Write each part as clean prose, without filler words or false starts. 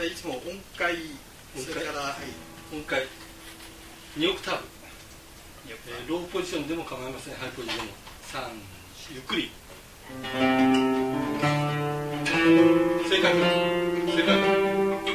ゃあいつも音階、それから、 音階2オクターブ、ローポジションでも構いません、ハイポジでも3、ゆっくり正確正確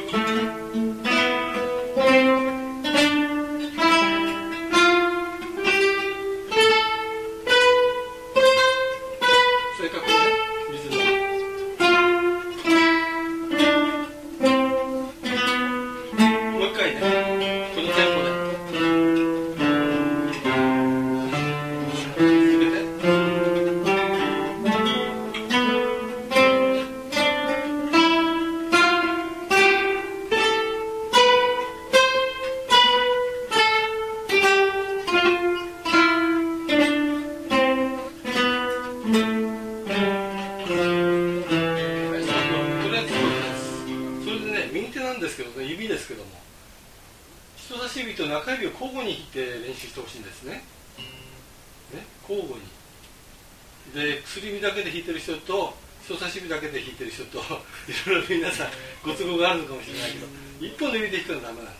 皆さんご都合があるのかもしれないけど、一本の指で弾くのはダメな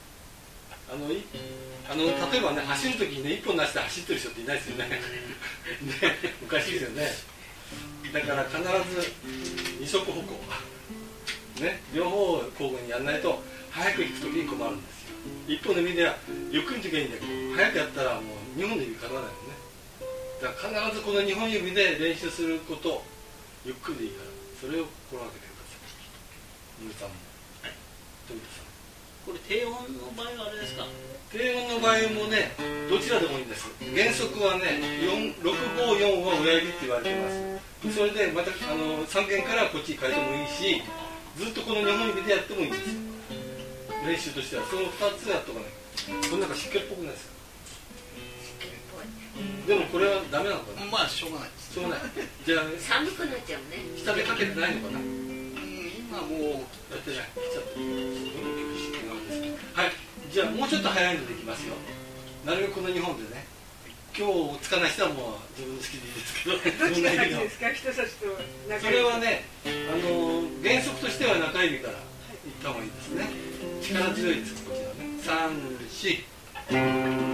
の。例えばね、走るときにね、一本出して走ってる人っていないですよね。ね、おかしいですよね。だから必ず二足歩行、ね、両方交互にやらないと早く弾くときに困るんですよ。一本の指ではゆっくり弾けばいいんだけど、早くやったらもう二本の指かなわないのね。だから必ずこの二本指で練習すること、ゆっくりでいいから、それを心がけてください。森さんも、富田さん。 これ低音の場合はあれですか？ 低音の場合もね、どちらでもいいんです。原則はね、654は親指って言われてます。それでまた3弦からこっちに変えてもいいし、ずっとこの2本指でやってもいいんですよ。練習としてはその2つやっとかない。これなんか湿気っぽくないですか？でもこれはダメなのかな。 まあしょうがないです。 しょうがない。じゃあ寒くなっちゃうね。 下でかけてないのかな。 今もうやってない。来ちゃってる。はい。じゃあもうちょっと早いのでいきますよ。なるべくこの2本でね。今日つかない人はもう自分の好きでいいですけど。 どっちが先ですか？人差しと中指。 それはね、原則としては中指からいった方がいいですね。力強いです。こちらね。3、4。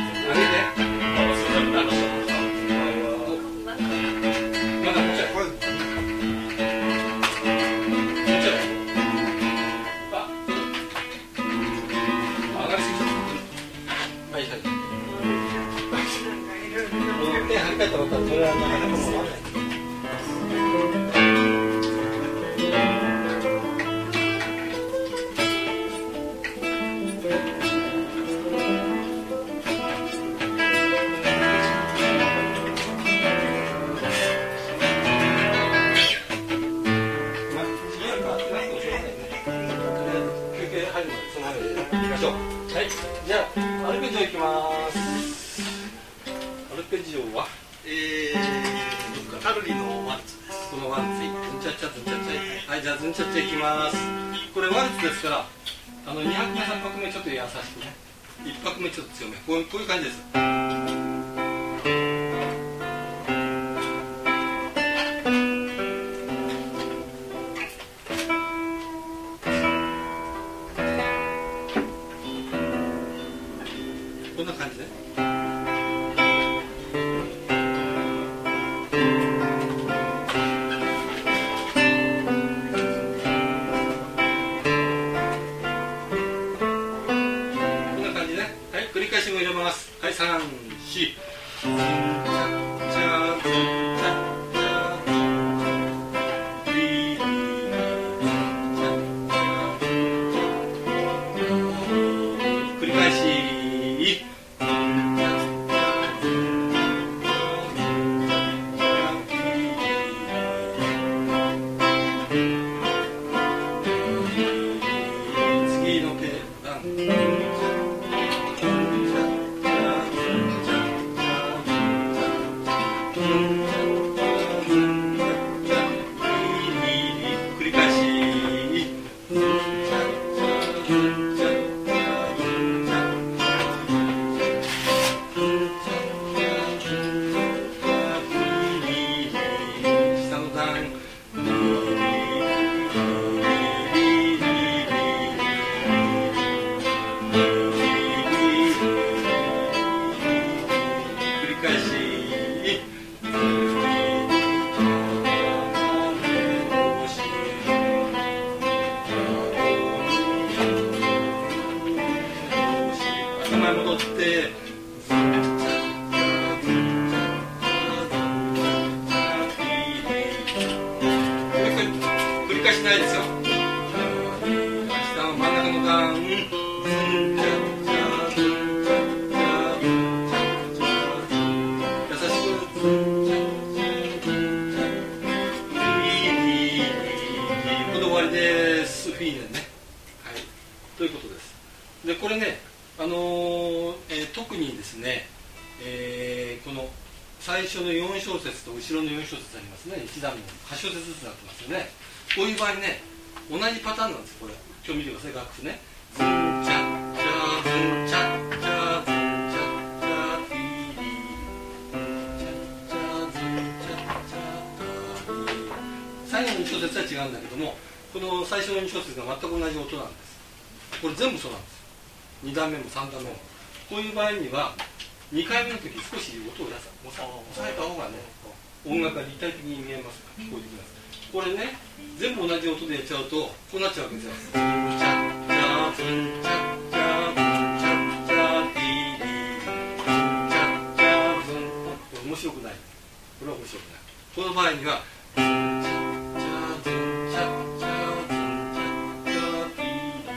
こり替えたことはこれはなかなかもう分かんない。じゃあアルペジオいきます。アルペジオはカルリのワルツです。 このワルツ、ズンチャッチャズンチャッチャ。はい、じゃあズンチャッチャいきます。これワルツですから2拍目3拍目ちょっと優しくね、1拍目ちょっと強め、こういう感じです。こんな感じで、はい、繰り返しも入れます。はい、3、4。繰り返し。次のペダン。前戻って、繰り返しないですよ。下の真ん中の段、優しく。これで終わりです。フィーネンね。はい。ということです。で、これね、特にですね、この最初の4小節と後ろの4小節ありますね。1段の8小節ずつなってますよね。こういう場合ね、同じパターンなんです。これ今日見てください。楽譜ね、ズンチャッチャズンチャッチャズンチャッチャティリチャッチャズンチャッチャタリ。最後の2小節は違うんだけども、この最初の2小節が全く同じ音なんです。これ全部そうなんです。2段目も3段目も。こういう場合には2回目の時少し音を抑えた方がね、音楽が立体的に見えますから聞こえてきます。これね、全部同じ音でやっちゃうとこうなっちゃうわけですよ。ズンチャッチャズンチャッチャズンチャッチャディリズンチャッチャズン。これ面白くない。これは面白くない。この場合にはズンチャッチャズンチャッチャズンチャッチャディリ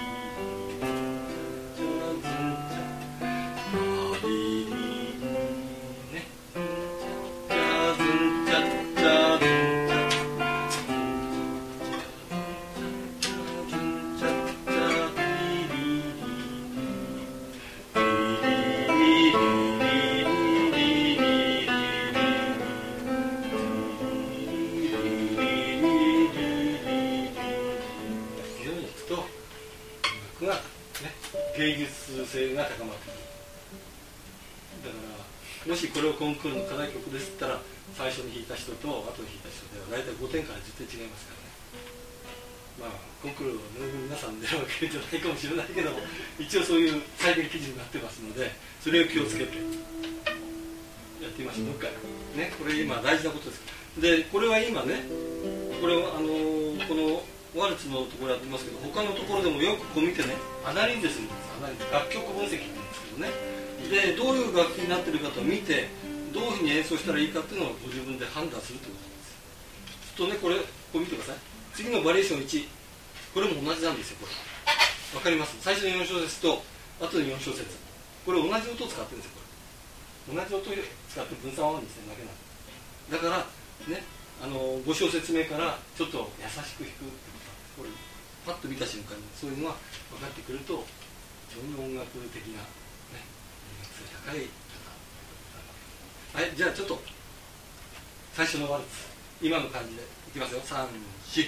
芸術性が高まってくる。だからもしこれをコンクールの課題曲ですったら、最初に弾いた人と後に弾いた人では大体5点から10点違いますからね。まあコンクールを皆さん出るわけじゃないかもしれないけども、一応そういう採点基準になってますので、それを気をつけてやってみましょう。もう一回ね、これ今大事なことです。でこれは今ね、これをこのワルツのところやってますけど、他のところでもよくこう見てね、アナリーゼするんです。アナリーゼ、楽曲分析なんですけどね。でどういう楽器になってるかと見て、 どういうふうに演奏したらいいかっていうのをご自分で判断するということなんです。とね、これ見てください。次のバリエーション1、これも同じなんですよ。これわかります？最初の4小節と後の4小節、これ同じ音を使ってるんですよ。これ同じ音を使って分散音にしてるだけなんです。だからね、5小節目からちょっと優しく弾くってことなんです。これパッと見た瞬間にそういうのが分かってくると非常に音楽的な、ね、音楽性高い方。はい、じゃあちょっと最初のワルツ、今の感じでいきますよ。3、4。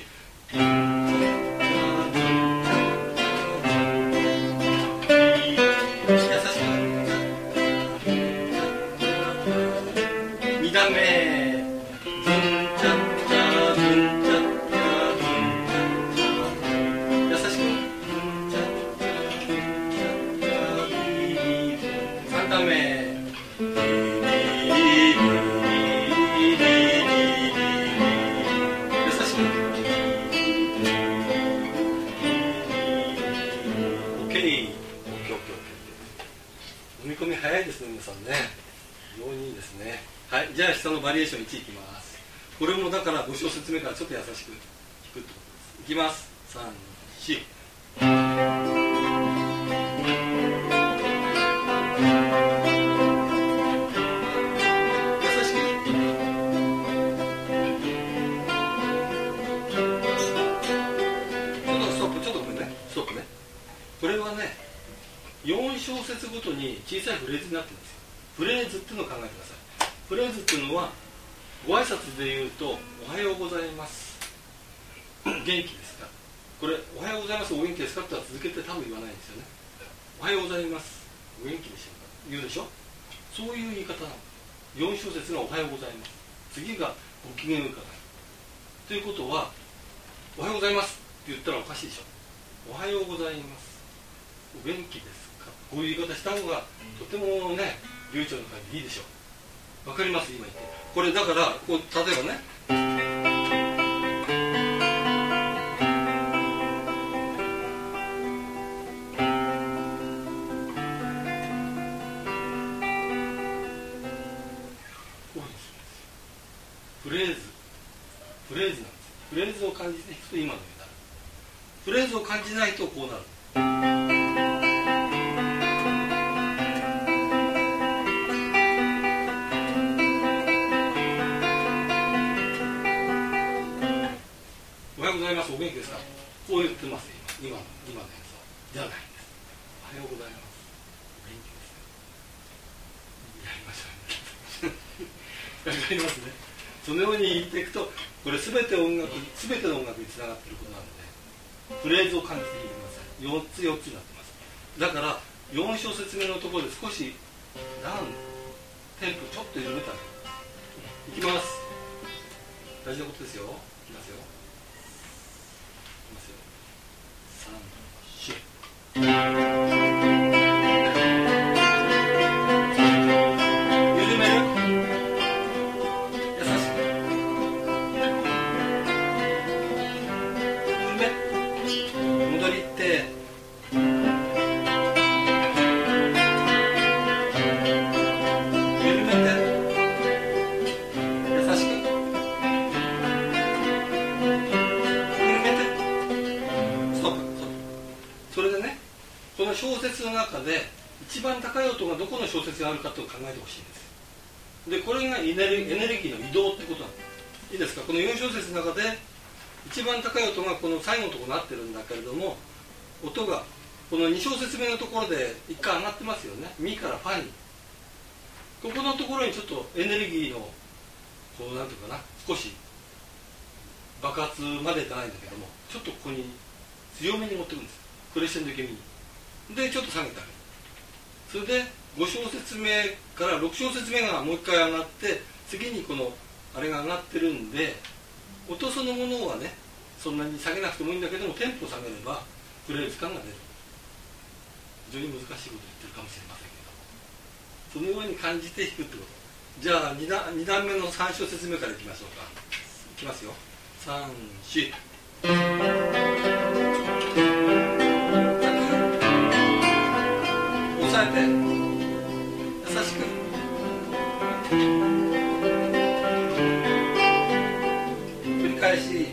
優しく。2段目。早いですね、皆さんね。非常にいいですね。はい、じゃあ下のバリエーション1いきます。これもだから5小節目からちょっと優しく弾くってことです。いきます。3、4。優しく。ちょっとごめんね。ストップね。これはね、4小節ごとに小さいフレーズになってるんですよ。フレーズっていうのを考えてください。フレーズっていうのはご挨拶で言うとおはようございます元気ですか、これおはようございますお元気ですかっては続けて多分言わないんですよね。おはようございますお元気でしょうか言うでしょ。そういう言い方なの。4小節がおはようございます、次がご機嫌伺いということは、おはようございますって言ったらおかしいでしょ。おはようございますお元気ですか、こういう言い方した方がとてもね流暢な感じでいいでしょう。わかります今言って。これだからこう例えばね、フレーズなんです。フレーズを感じて弾くと今のようになる。フレーズを感じないとこうなる。おはようございますお元気ですか、こう言ってます。今の演奏じゃないんです。おはようございますお元気ですよ、やりましょうねわかりますね。そのように言っていくと、これ全ての音楽につながっていることなので、フレーズを感じて弾いてください。4つ4つになってます。だから4小節目のところで少しダウンテンポちょっと緩めてあげます。いきます。大事なことですよ。いきますよ。3、4。緩める。優しく。緩め。戻りって。緩めて。優しく。緩めて。ストップ。それでね、この小節の中で一番高い音がどこの小節があるかと考えてほしいんです。でこれがエネルギーの移動ってことなんです。いいですか。この4小節の中で一番高い音がこの最後のところになってるんだけれども、音がこの2小節目のところで一回上がってますよね。ミからファに、ここのところにちょっとエネルギーのこうなんていうかな、少し爆発までいかないんだけども、ちょっとここに強めに持ってくるんです。クレッシェンド気味に。でちょっと下げてあげる。それで5小節目から6小節目がもう一回上がって、次にこのあれが上がってるんで、音そのものはねそんなに下げなくてもいいんだけども、テンポ下げればフレーズ感が出る。非常に難しいこと言ってるかもしれませんけど、そのように感じて弾くってこと。じゃあ 2段目の3小節目からいきましょうか。いきますよ。3、4。抑えて優しく繰り返し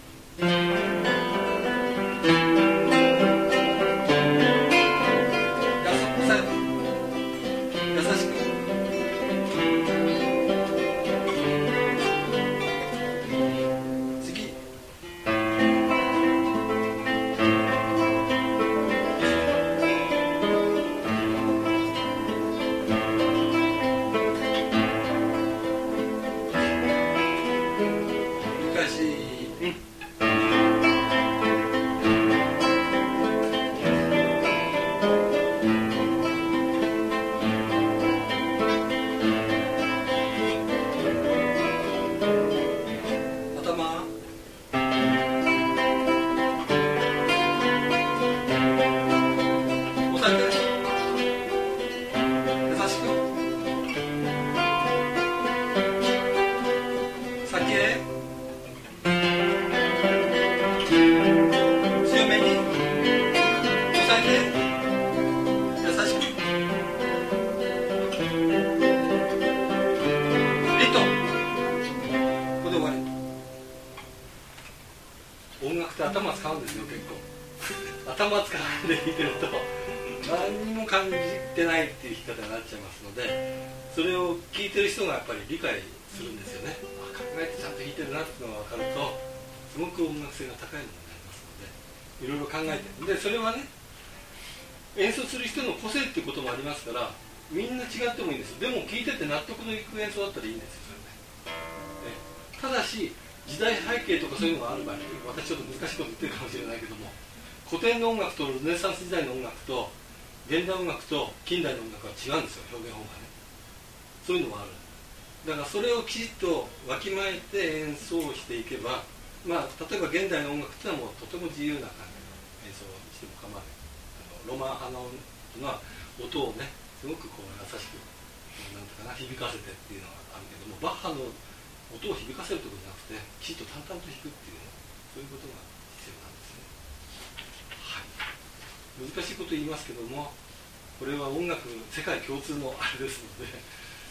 頭使うんですよ。結構頭使わないで弾いてると何にも感じてないっていう弾き方になっちゃいますので、それを聴いてる人がやっぱり理解するんですよね。考えてちゃんと弾いてるなっていうのが分かるとすごく音楽性が高いものになりますので、いろいろ考えてでそれはね、演奏する人の個性っていうこともありますから、みんな違ってもいいんです。でも聴いてて納得のいく演奏だったらいいんですよ、それね。ただし時代背景とかそういうのがある場合、私ちょっと難しいこと言ってるかもしれないけども、古典の音楽とルネサンス時代の音楽と現代音楽と近代の音楽は違うんですよ、表現法がね。そういうのもある。だからそれをきちっとわきまえて演奏していけば、まあ、例えば現代の音楽っていうのはもうとても自由な感じの演奏をしても構わない。ロマン派のっていうのは音をね、すごくこう優しくなんていうかな、響かせてっていうのがあるけども、バッハの音を響かせるということじゃなくて、きちっと淡々と弾くっていうね、そういうことが必要なんですね。はい、難しいこと言いますけども、これは音楽世界共通のあれですので、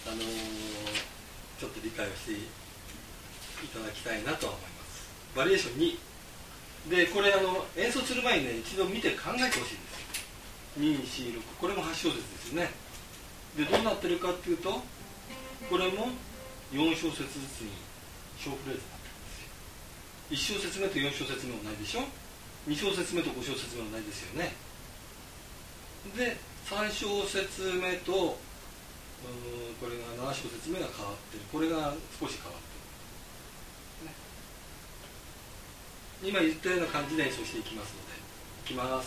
ちょっと理解をしていただきたいなとは思います。バリエーション2で、これ演奏する前にね、一度見て考えてほしいんですよ。2、4、6、これも8小節ですよね。でどうなってるかっていうと、これも4小節ずつに小フレーズになってるんですよ。1小節目と4小節目もないでしょ。2小節目と5小節目もないですよね。で3小節目とこれが7小節目が変わってる。これが少し変わってる、ね、今言ったような感じで演奏していきますので、いきます。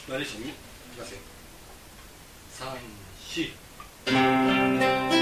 バリエーションにいきますよ。3、4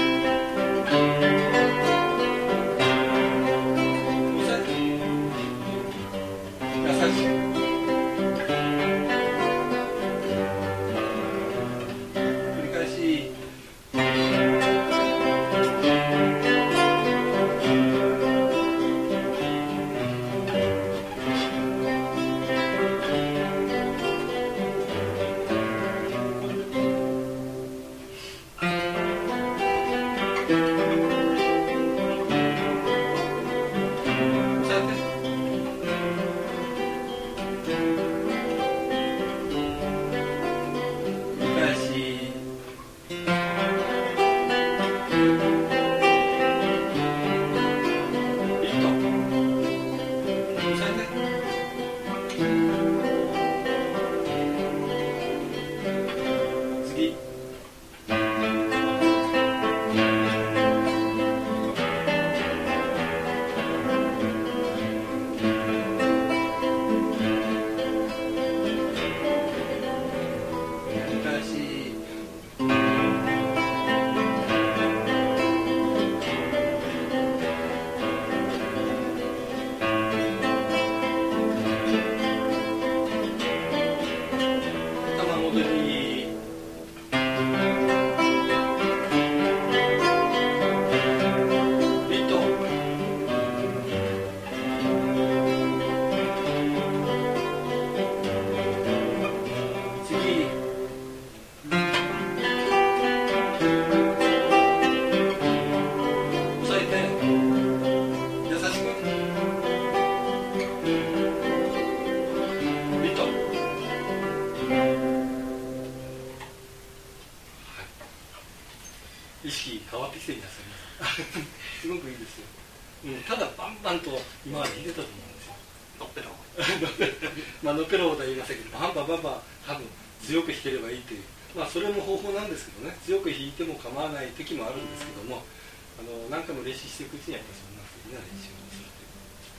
すごくいいですよ、ただバンバンと今まで弾いてたと思うんですよ。 のっぺらまあのっぺらぼうとは言いませんけど、バンバンバンバン多分強く弾ければいいという、まあそれも方法なんですけどね、強く弾いても構わない時もあるんですけども、何回も練習していくうちにやっぱりそんなふうな練習をするという。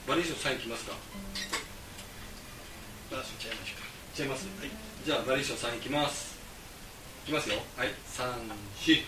バリエーション3いきますか。 バランスちゃいましょうか。 違います、 はい、 じゃあバリエーション3いきます。いきますよ。はい、3、4。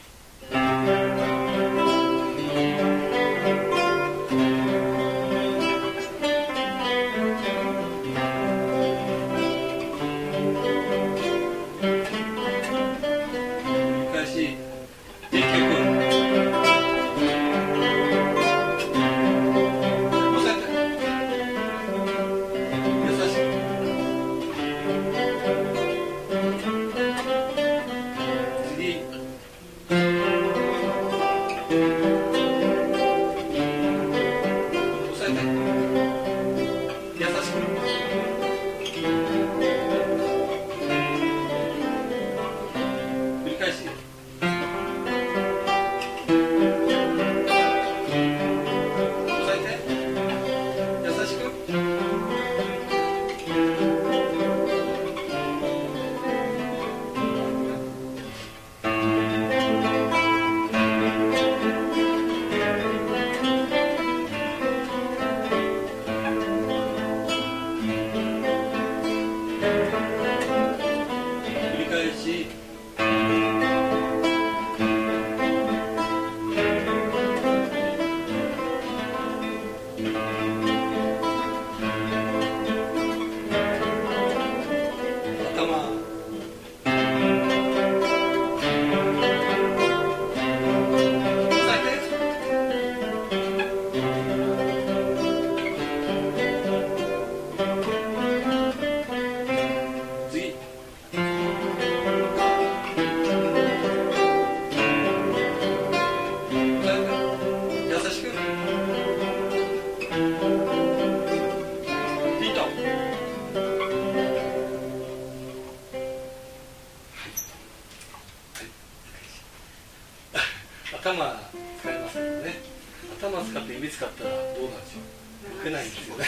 頭使いますけどね、頭使って指使ったらどうなんでしょう、動けないんですよね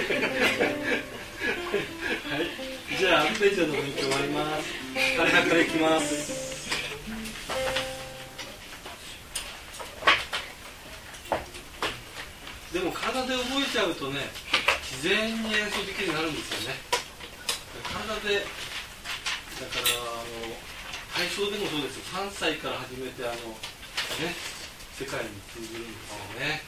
はい、じゃあアルペジオの勉強終わります。彼らからいきます。でも体で覚えちゃうとね、自然に演奏できるようになるんですよね。体でだから体操でもそうですよ。3歳から始めてね、世界に通じるんですよね。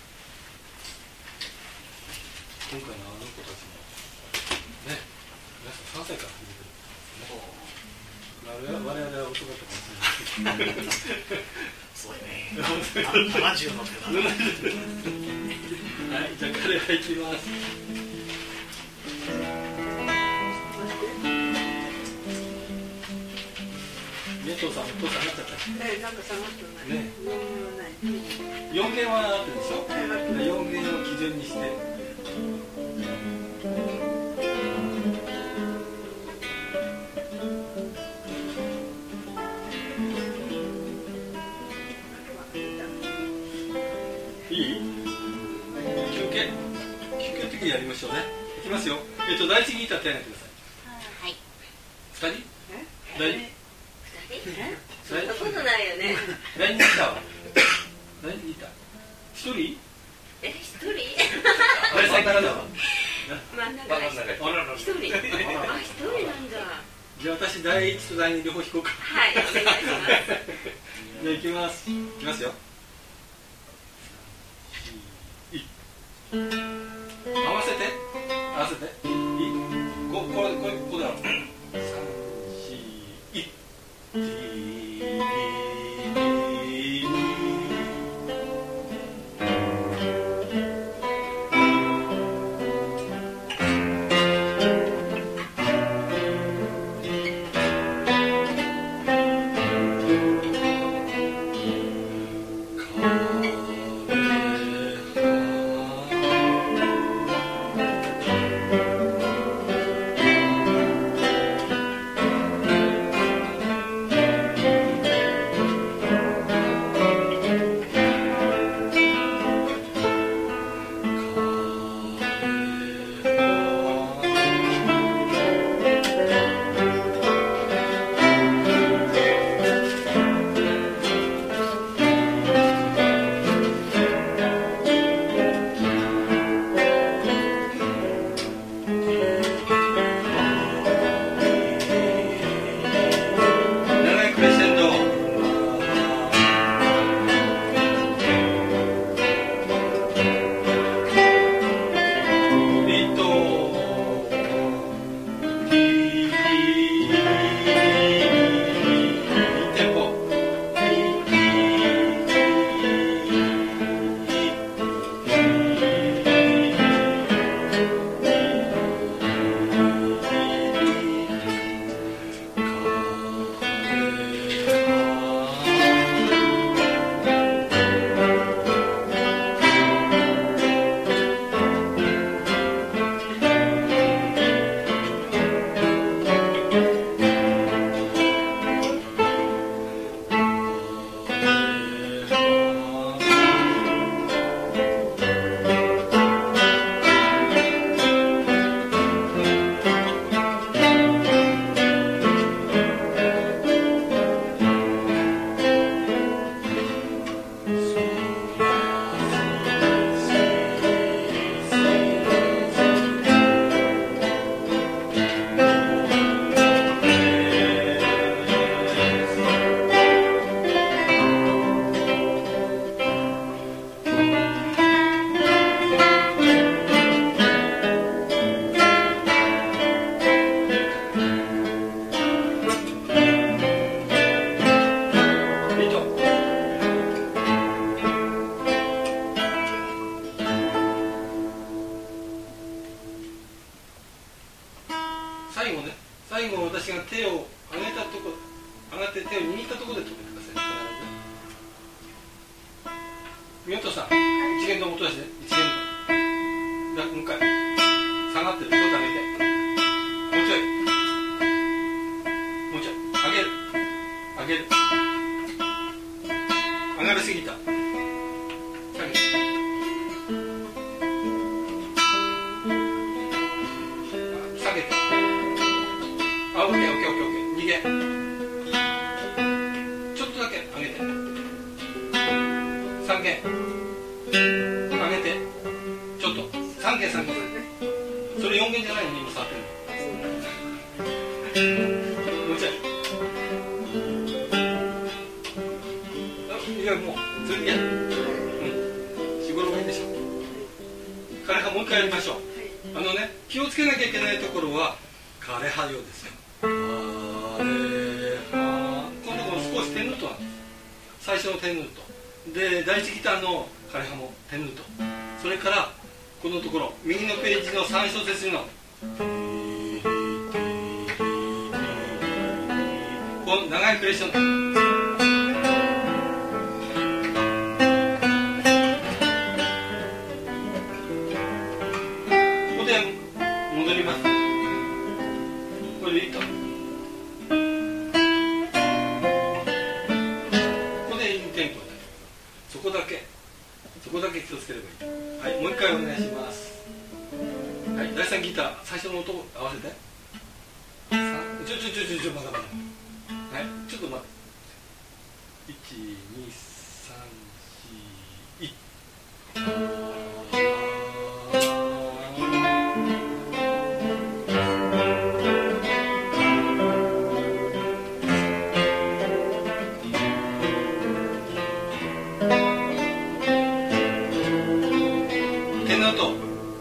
今回の子たちもね、皆さん3歳から始めてるんですね。我々は遅かったかもしれないそうね、70の手だはい、じゃあ彼がいきます。お父さん上がっちゃった。 なんか下がってない。 ね。 4弦はない。 4弦はあってでしょ。4弦を基準にして。いい？休憩の時にやりましょうね。いきますよ。第一ギター手挙げてください。はい。2人？第2？ そんなことないよね。 第2ギターは？第2ギター1人？ 1人？ 第3ギターは？ 真ん中が1人。あ、1人なんだ。 じゃあ私第1と第2両方弾こうか。 はい、お願いします。 じゃあ行きます。行きますよ。合わせていい？ここだろう。 手を上げたとこ、上がって手を握ったところで止めてください。宮本さん、一弦の音出して、一弦の。もう一回。下がってる。ちょっと上げて。もうちょい。もうちょい。上げる。上げる。上がりすぎた。下げる。下げて。あ、オッケーオッケーオッケーオッケー。2弦。ちょっとだけ上げて。3弦。上げて。ちょっと。3弦3弦。それ4弦じゃないのに今触ってる。もうちょい。いやもうそれでやる。4、5、6弦でしょ。枯葉もう一回やりましょう。気をつけなきゃいけないところは枯葉用ですよ。枯葉。このところ少しテンヌートなんです。最初のテンヌートで、第一ギターの枯葉もテンヌート。それからこのところ右のページの3小節のこの長いクレッションド。ここで戻ります。これでいいと。ここでインテンポになる。そこだけ気をつければいい。はい、もう一回お願いします。はい、第3ギター最初の音を合わせて。まだまだ。はい、ちょっと待って。1、2、3、4、手の音。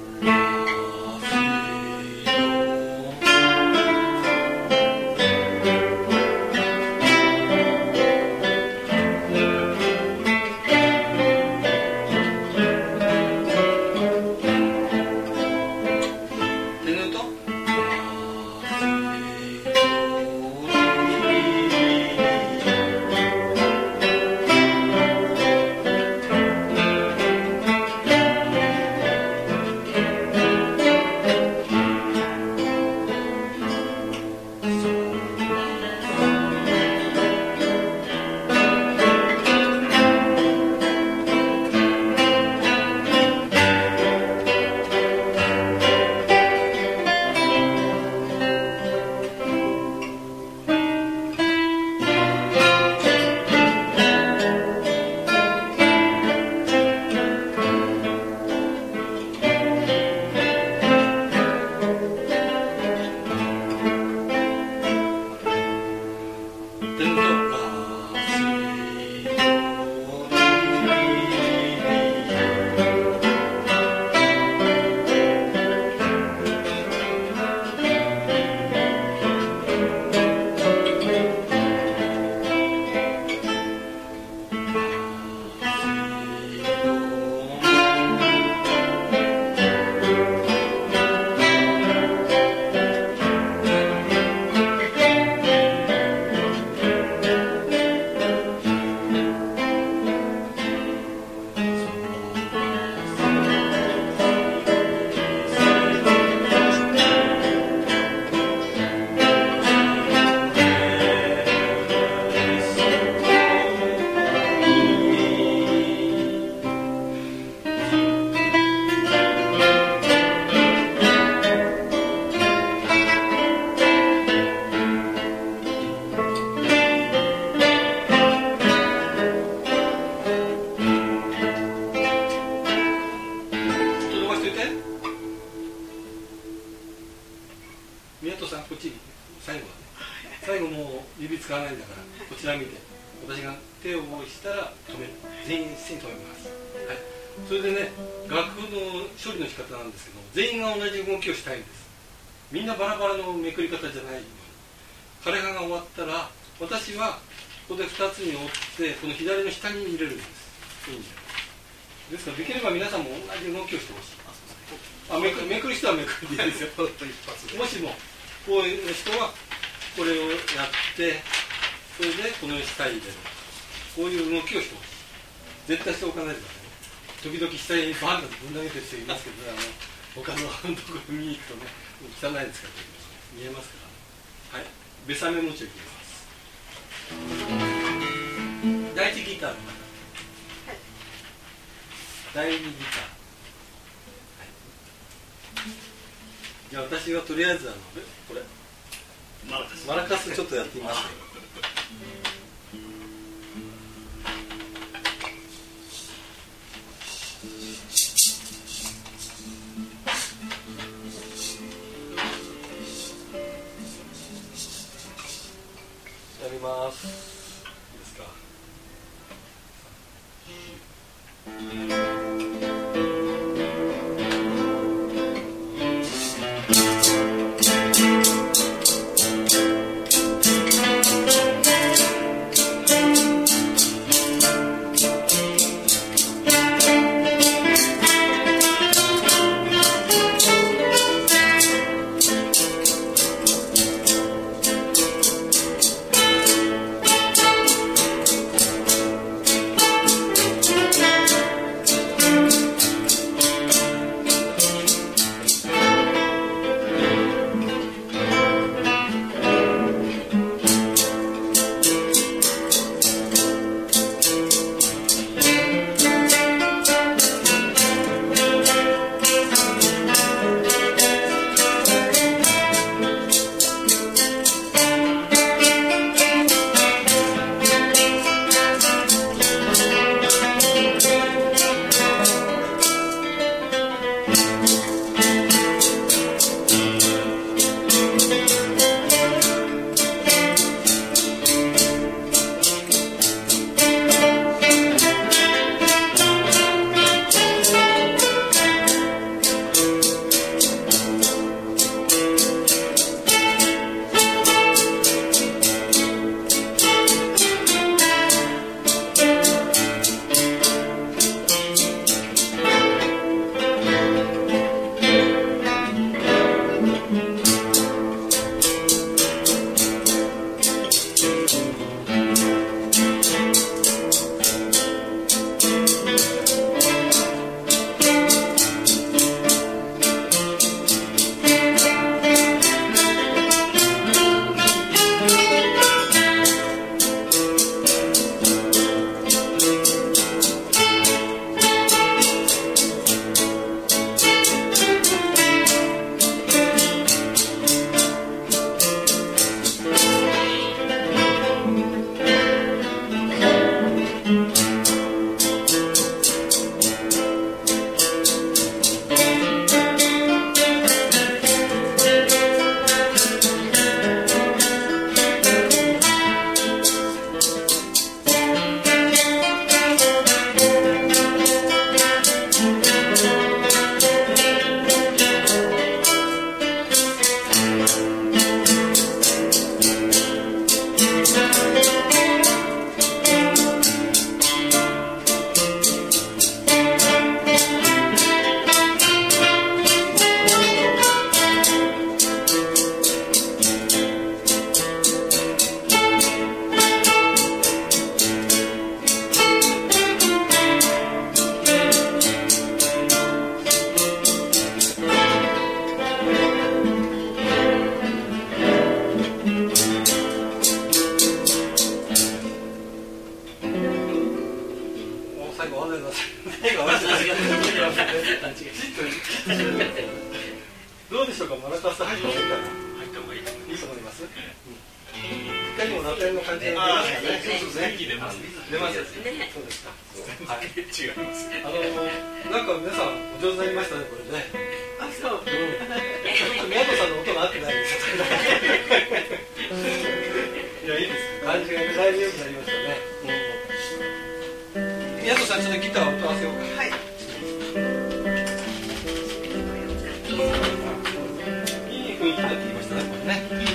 最後もう指使わないんだからこちら見て、私が手をしたら止める、全員一斉に止めます。はい、それでね、楽譜の処理の仕方なんですけども、全員が同じ動きをしたいんです。みんなバラバラのめくり方じゃないように。枯葉が終わったら、私はここで2つに折ってこの左の下に入れるんです。ですからできれば皆さんも同じ動きをしてほしい。めくる人はめくるでいいですよ。もしもこういう人はこれをやってそれでこのように下に入れるこういう動きをしてほしい絶対しておかないでくださいね時々下にバンとぶん投げてる人いますけどね他のところ見に行くとね汚いですから見えますからねはいベサメ持ちをいきます第一ギターの方第二ギター、はい、じゃあ私はとりあえずこれマラカスちょっとやってみますねやりますいいですかどうでしょうか、マラカス入った方がいいかな。入った方がいいと思います。いかにもラテンの感じが出ますかね。出ます。そうですか。はい、違います。なんか皆さんお上手になりましたね、これね。あ、そう。ちょっと宮戸さんの音が合ってないです。いや、いいです。感じがだいぶ良くなりましたね。宮戸さん、ちょっとギターを音合わせようか。はい。いい雰囲気になってきましたね、これね。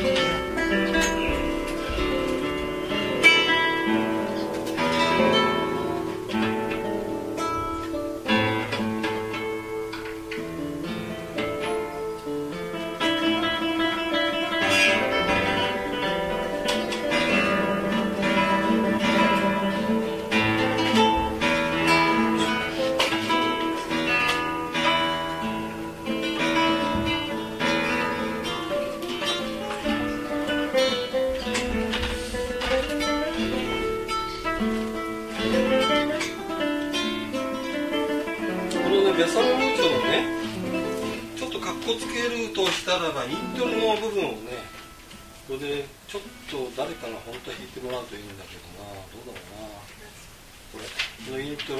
ベサメ包丁のね、ちょっとカッコつけるとしたらばイントロの部分をね、これでちょっと誰かが本当は弾いてもらうといいんだけどな、どうだろうな。これのイントロ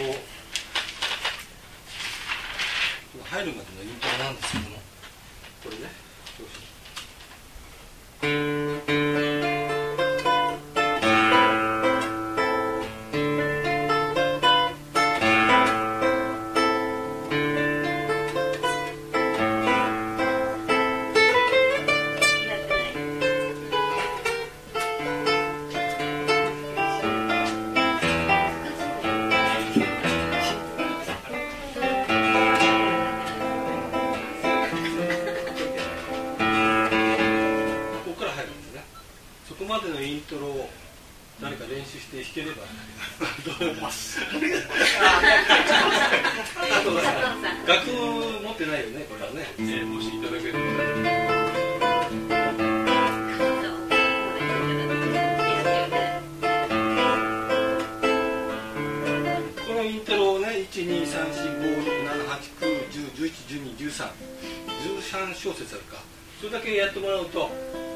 入るまでのイントロなんですけども、これね、誰か練習して弾ければどう思います。楽譜持ってないよね、これはね。もしいただければ。このイントロをね、1234567891011121313小節あるか。それだけやってもらうと、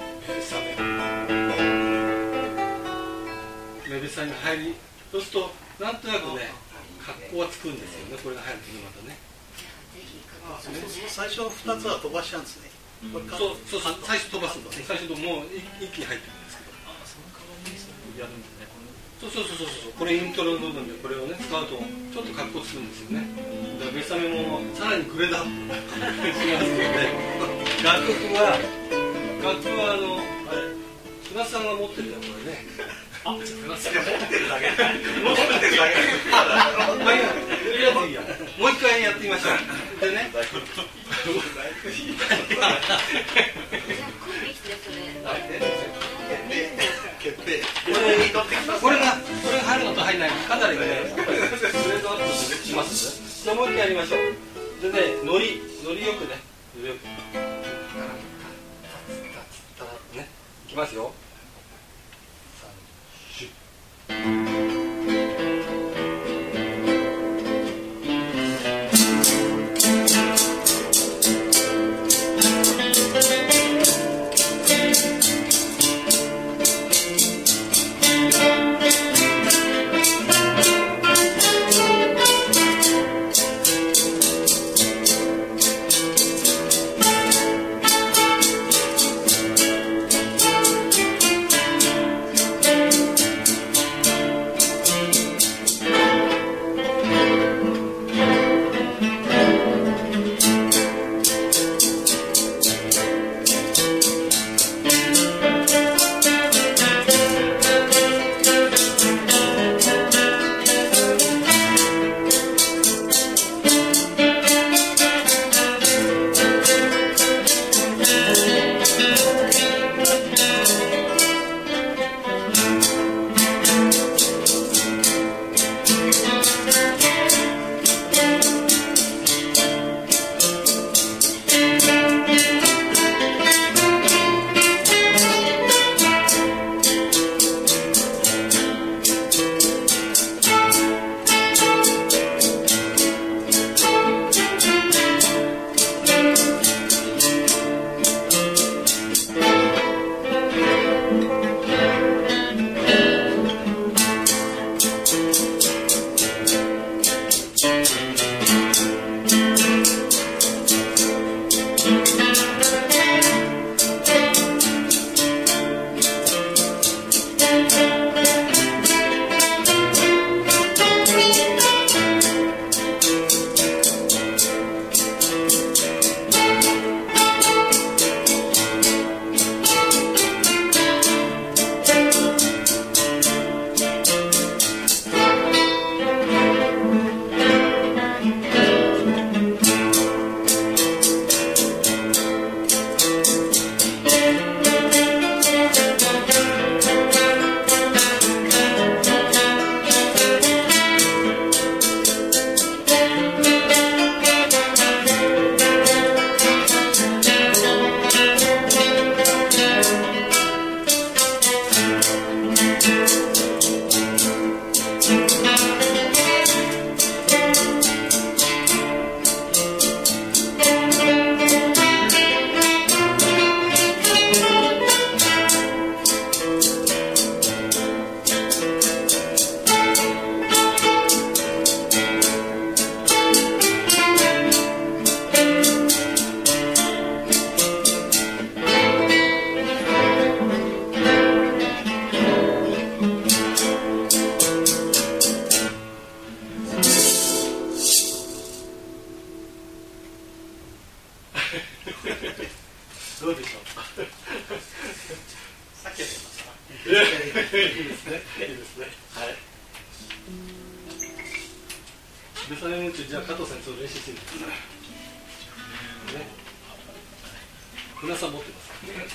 メベサに入り、そうするとなんとなくね、格好はつくんですよね。これが入るとね、またね。 最初の2つは飛ばしちゃうんですね。 そう最初飛ばすんだね。最初ともう一気に入ってくるんですけど。 その代わりにそれをやるんですね。 そうこれイントロの部分でこれをね使うとちょっと格好つくんですよね。だからベサメもさらにグレードアップしますので、楽譜はあれ船さんが持ってるよこれね。 あ、船さんが持ってるだけ。 いやもう一回やってみましょう。でね。これが入るのと入らないのかなりね、グレードアップします。じゃあもう一回やりましょう。でね、ノリよくね、ね、いきますよ。 どうでしょう。 さっきやりました。 いいですね。いいですね。はい。ベサメムチじゃあ加藤さんにそれ練習してみてください。ね。船さん持ってます。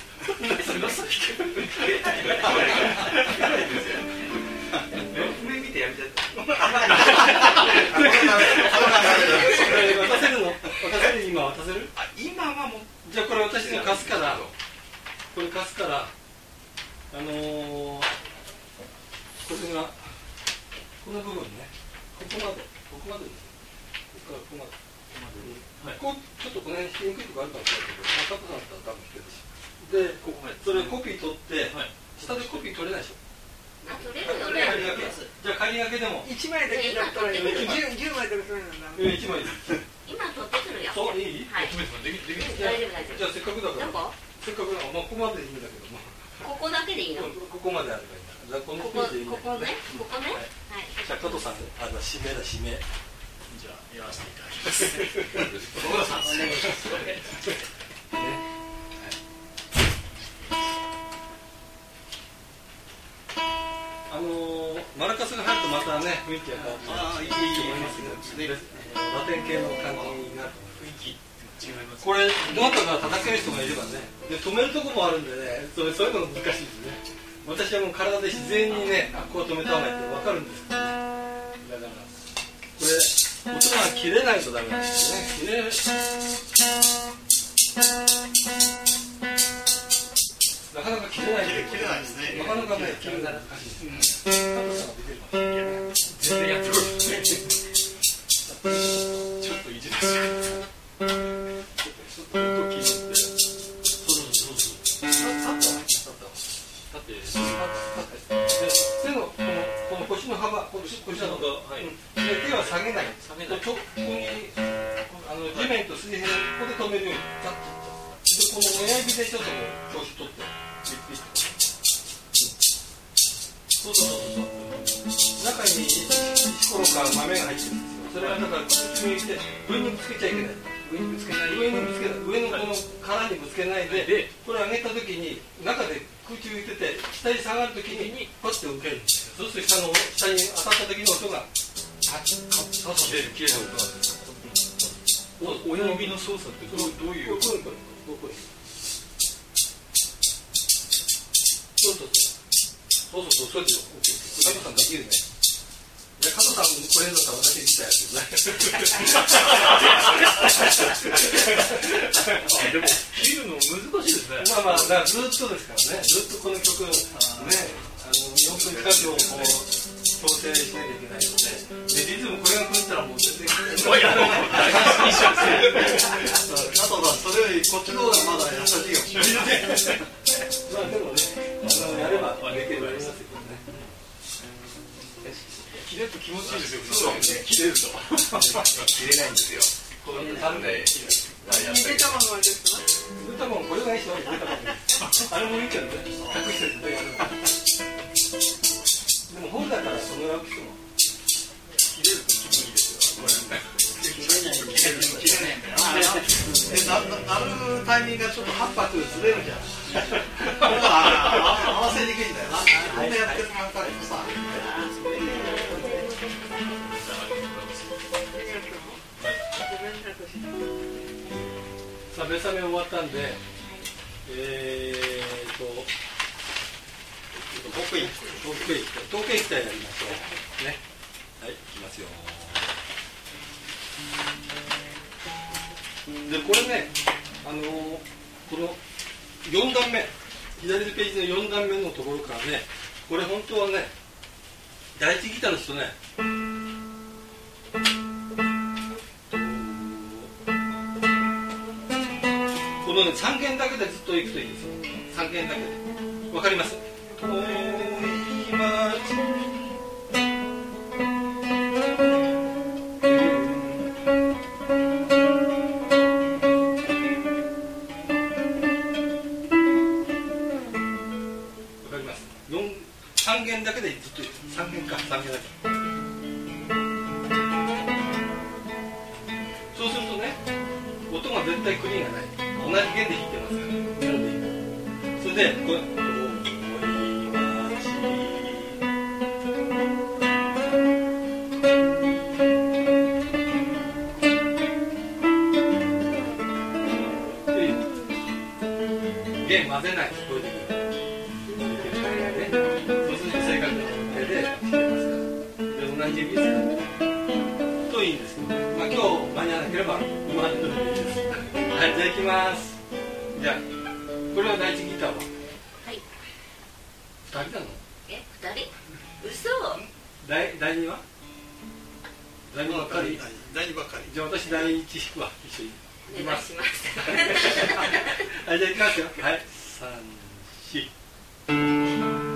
上見てやめちゃった。 渡せるの？渡せる？今渡せる？ 今はもうじゃあこれ私に貸すから、これ貸すから、これがこの部分ね、ここまでです。ここからここまで。こうちょっとこの辺引きにくいとこあるかもしれないけど、加藤さんだったら多分引けるし。で、それコピー取って、下でコピー取れないでしょ。 取れるよね。 じゃあ仮掛けでも 1枚だけだったら10枚とかそういうのだめ。 1枚今取ってくるよ。 そういい？ はい。 できる。 じゃあせっかくだから。 どこ？ せっかくだから、まあここまでいいんだけども。 ここだけでいいの？ ここまであればいいんだ。じゃあこのページでいいんだ。 ここね。はい。 じゃあ加藤さん、指名だ指名。 じゃあやらせていただきます。 ご苦労さん。お願いします。 マラカスが入るとまたね雰囲気が変わって、いいと思いますけど、ラテン系の感じになる雰囲気違います。 これどなたか叩ける人がいればね、で止めるとこもあるんでね、そういうのが難しいですね。私はもう体で自然にね、こう止めた方がいいって分かるんですけどね。だからこれ音が切れないとダメなんですよね。なかなか切れないですね。 なかなかね、切れない難しいです。加藤さんができるかな。 全然やってこい。ちょっといじらしい。 音切るって。そう。手のこの腰の幅、腰の手は下げない。ここに地面と水平ここで止めるようにタッチ。でこの親指でちょっと調子取って。そう。中に石ころか豆が入ってるんですよ。それはだから口に入れて上にぶつけちゃいけない。上のこの殻にぶつけないで、これ上げた時に中で空中に浮いてて下に下がる時にポッて受けるんですよ。そうすると下に当たった時の音が切れる音なんですか。親指の操作ってどういう？ そうですよ。加藤さんできるね。加藤さんこれだったら私自体やってでも切るの難しいですね。 まあだからずっとですからね。ずっとこの曲ね、4分近くをこう調整しなきゃいけないので、リズムこれが狂ったらもう全然加藤さんそれよりこっちの方がまだ優しいかもしれない。 まあでもね、やればできるようになりますけどね。 切れると気持ちいいですよ。 そう切れると切れないんですよ。なんでゆで卵はですか？ ゆで卵これがいいしよ。あれもいいけどね。隠して絶対やる。でも本だからその楽しても切れると気分いいですよ。 切れないんだよ。なるタイミングがちょっと8拍ずれるじゃん。合わせにくいんだよな。本当やってる感覚とさ。 さあベサメ終わったんで、統計期待やりましょうね。はい、いきますよ。でこれね、この4段目、左のページの4段目のところからね、これ本当はね、第一ギターの人ね、このね3弦だけでずっといくといいんですよ。3弦だけで。わかります？遠い街3弦だけでずっと3弦か3弦だけ。そうするとね、音がは絶対クリーンがない。同じ弦で弾いてますからメロディーが。それでこれ弦混ぜないです。こういう時そうすると正確な音程で弾けますから。で同じ指ですからといいんですけど、まあ、今日間に合わなければ今までのでいいです。はい、じゃあ行きます。じゃあこれは第一ギターははい 2人なの？ 2人嘘第二は第二ばっかり。 第2ばっかり。 じゃあ私第一弾くわ。一緒にお願いしますはい、じゃあ行きますよ。はい、3、4。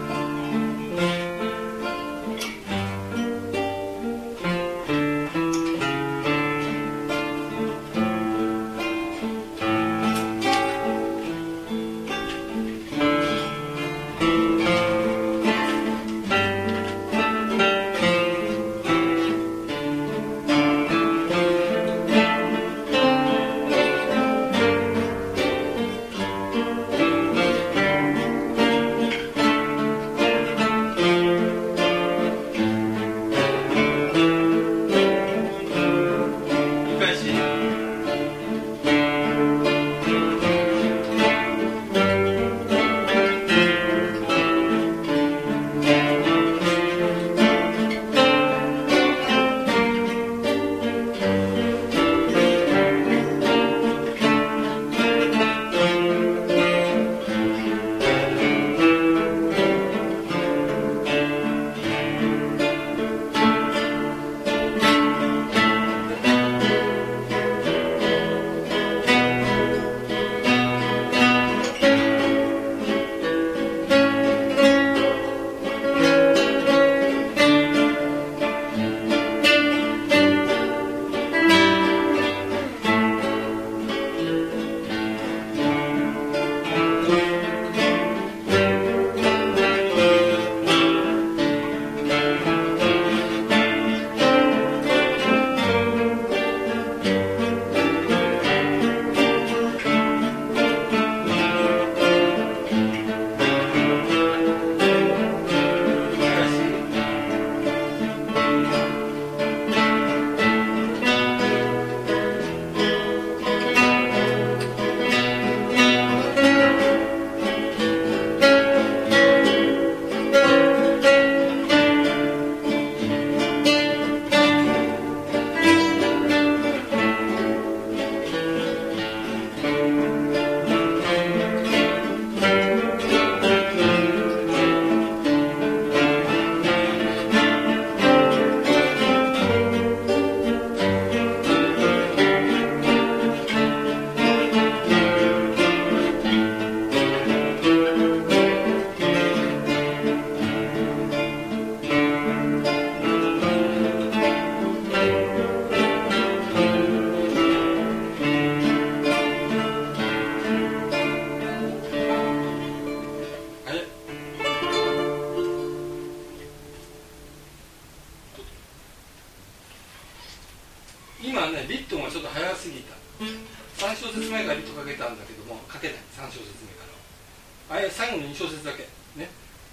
今ね、リットンがちょっと早すぎた。3小節目からリットかけたんだけども、かけない、3小節目から。あれ、最後の2小節だけ。ね。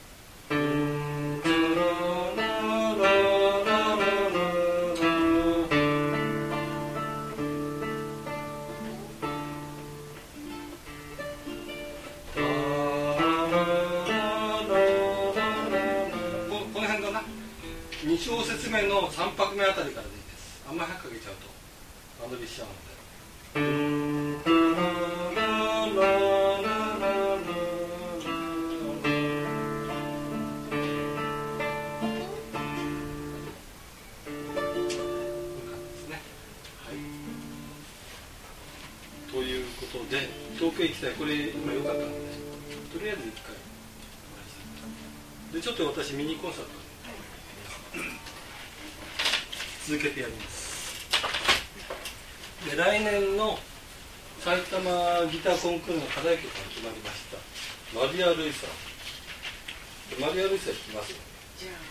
この辺かな。2小節目の3拍目あたりからでいいです。あんまり早くかけちゃうと間延びしちゃうので。ということで、遠くへ行きたい、これ今良かったので、とりあえず1回で、ちょっと私ミニコンサート続けてやります。で、来年の埼玉ギターコンクールの課題曲が決まりました。マリア・ルイさん。マリア・ルイさん弾きますよ。 じゃあ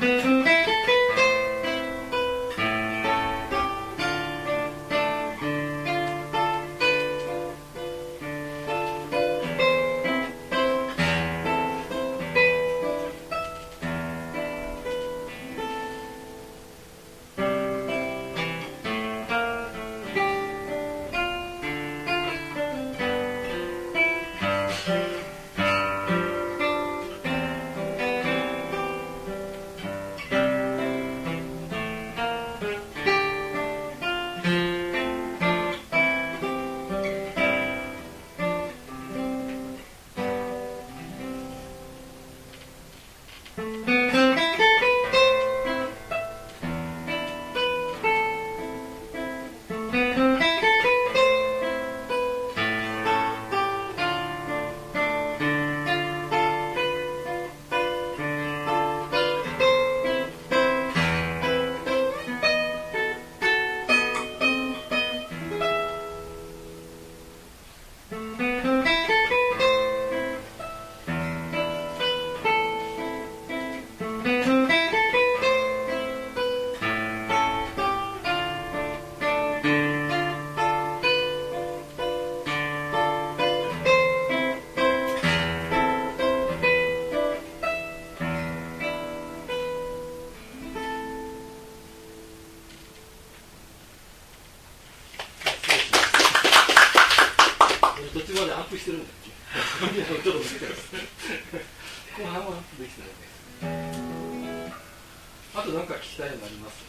途中までアップしてるんだっけちょっと見てます後半はアップできてないね。あと何か聞きたいのあります？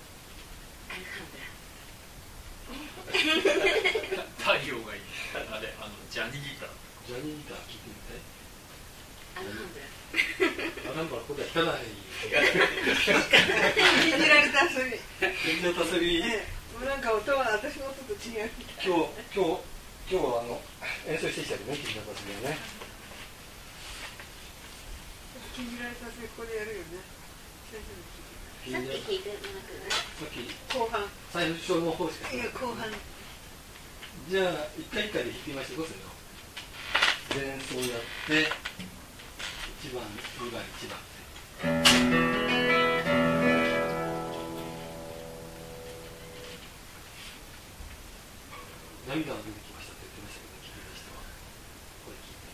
太陽がいい。あれ、ジャニーギター。 ジャニーギター聞いてみたい？アランブラここでは弾かない。 禁じられた遊び。 禁じられた遊び。 もうなんか音は私の音と違う。 今日は演奏してきたけどね、禁じられた遊びはね。 禁じられた遊びここでやるよね。 さっき聞いてなくない？ さっき後半。 最初の方しか。 いや後半。 じゃあ一回一回で弾きましょう。前奏やって1番2番1番涙が出てきましたって言ってましたけど、聞いた人はこれ聞いて。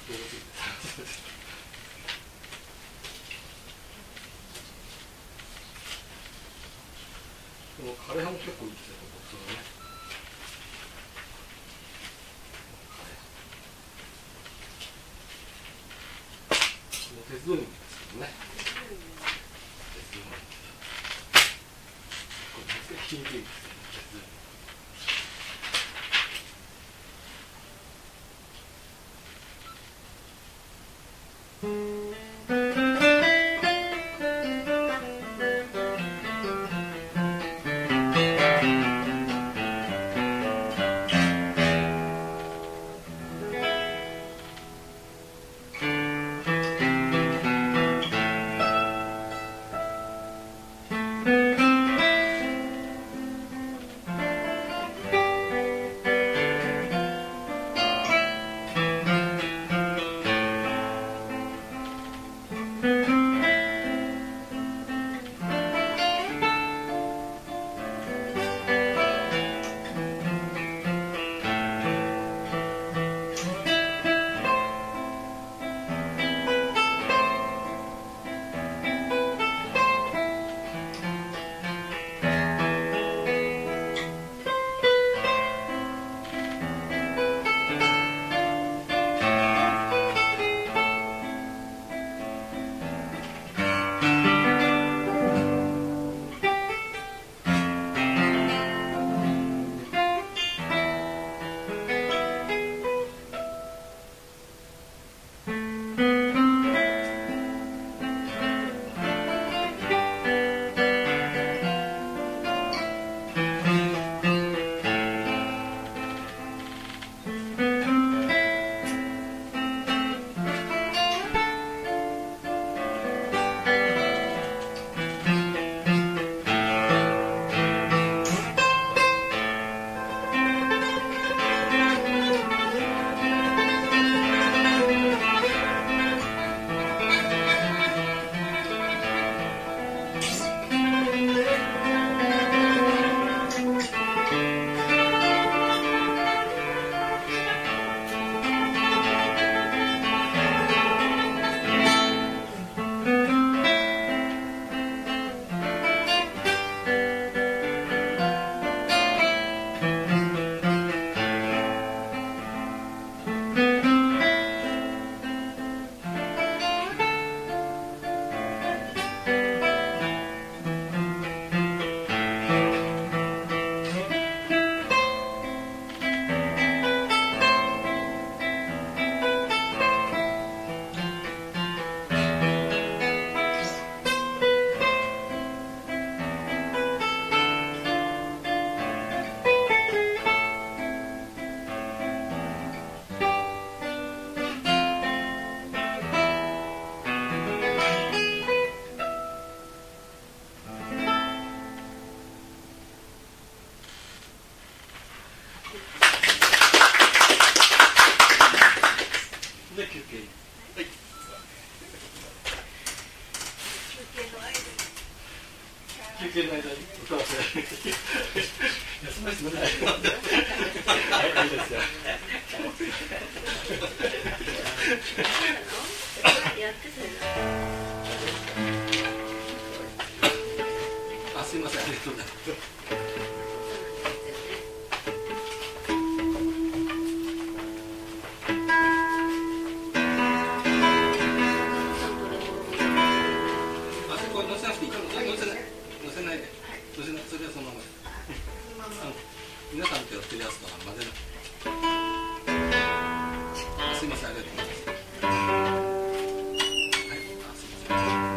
この枯葉も結構いいですよ、僕そのね。鉄道にですけどね。鉄道に。これめっちゃ引いていいですよね、鉄道に。休憩の間に歌わせ休ませてもらえないはい、いいですよあ、すいません、ありがとうございますそれはそのまま皆さんとやってるやつとは混ぜないすいません、ありがとうございますはい、あ、すいませ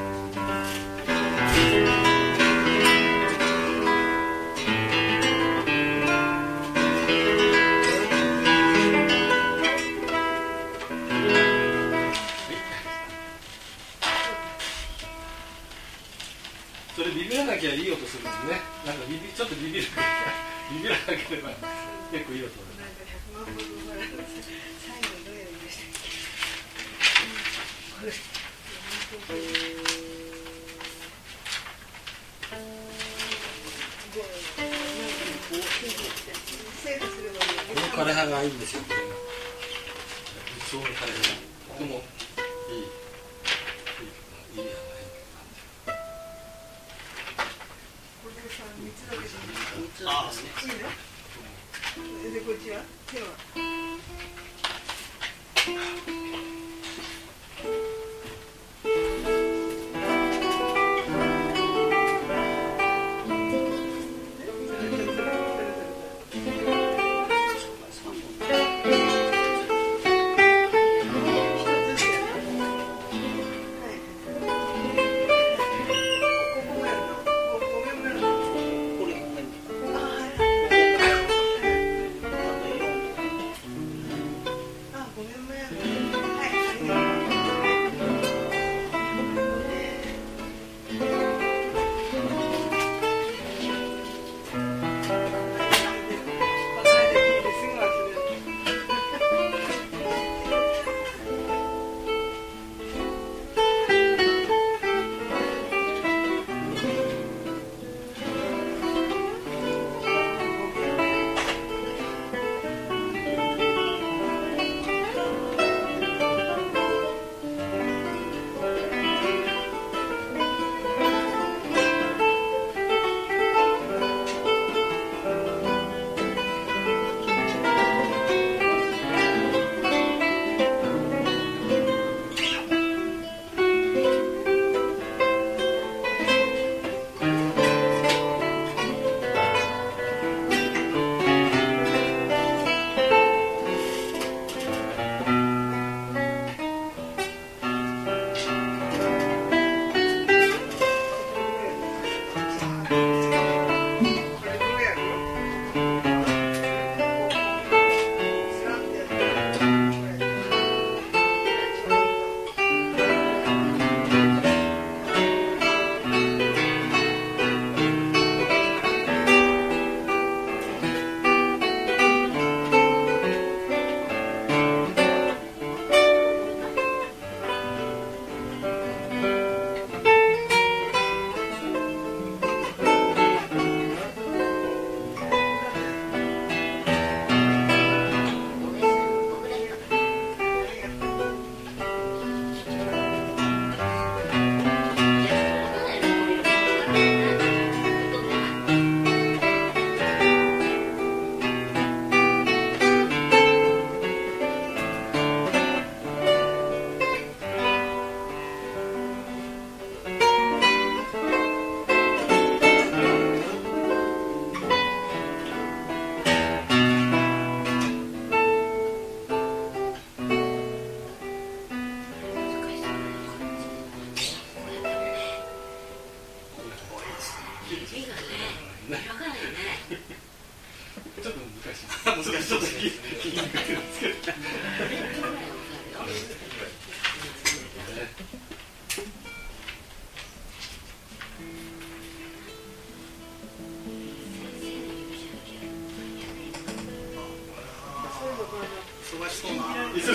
んそれビビらなきゃいい音するんですね。なんかちょっとビビらなければ結構いい音です。 最後どうやるんでしたっけ？ この枯葉がいいんですよ。これが。そういう枯葉が。 ともいいやこれでさ、3つだけじゃん。 ああ、 いいね。で、こっちは手は。 ちょっと難しい。難しい。ちょっと聞きにくいですけど。 忙しそうな。 忙し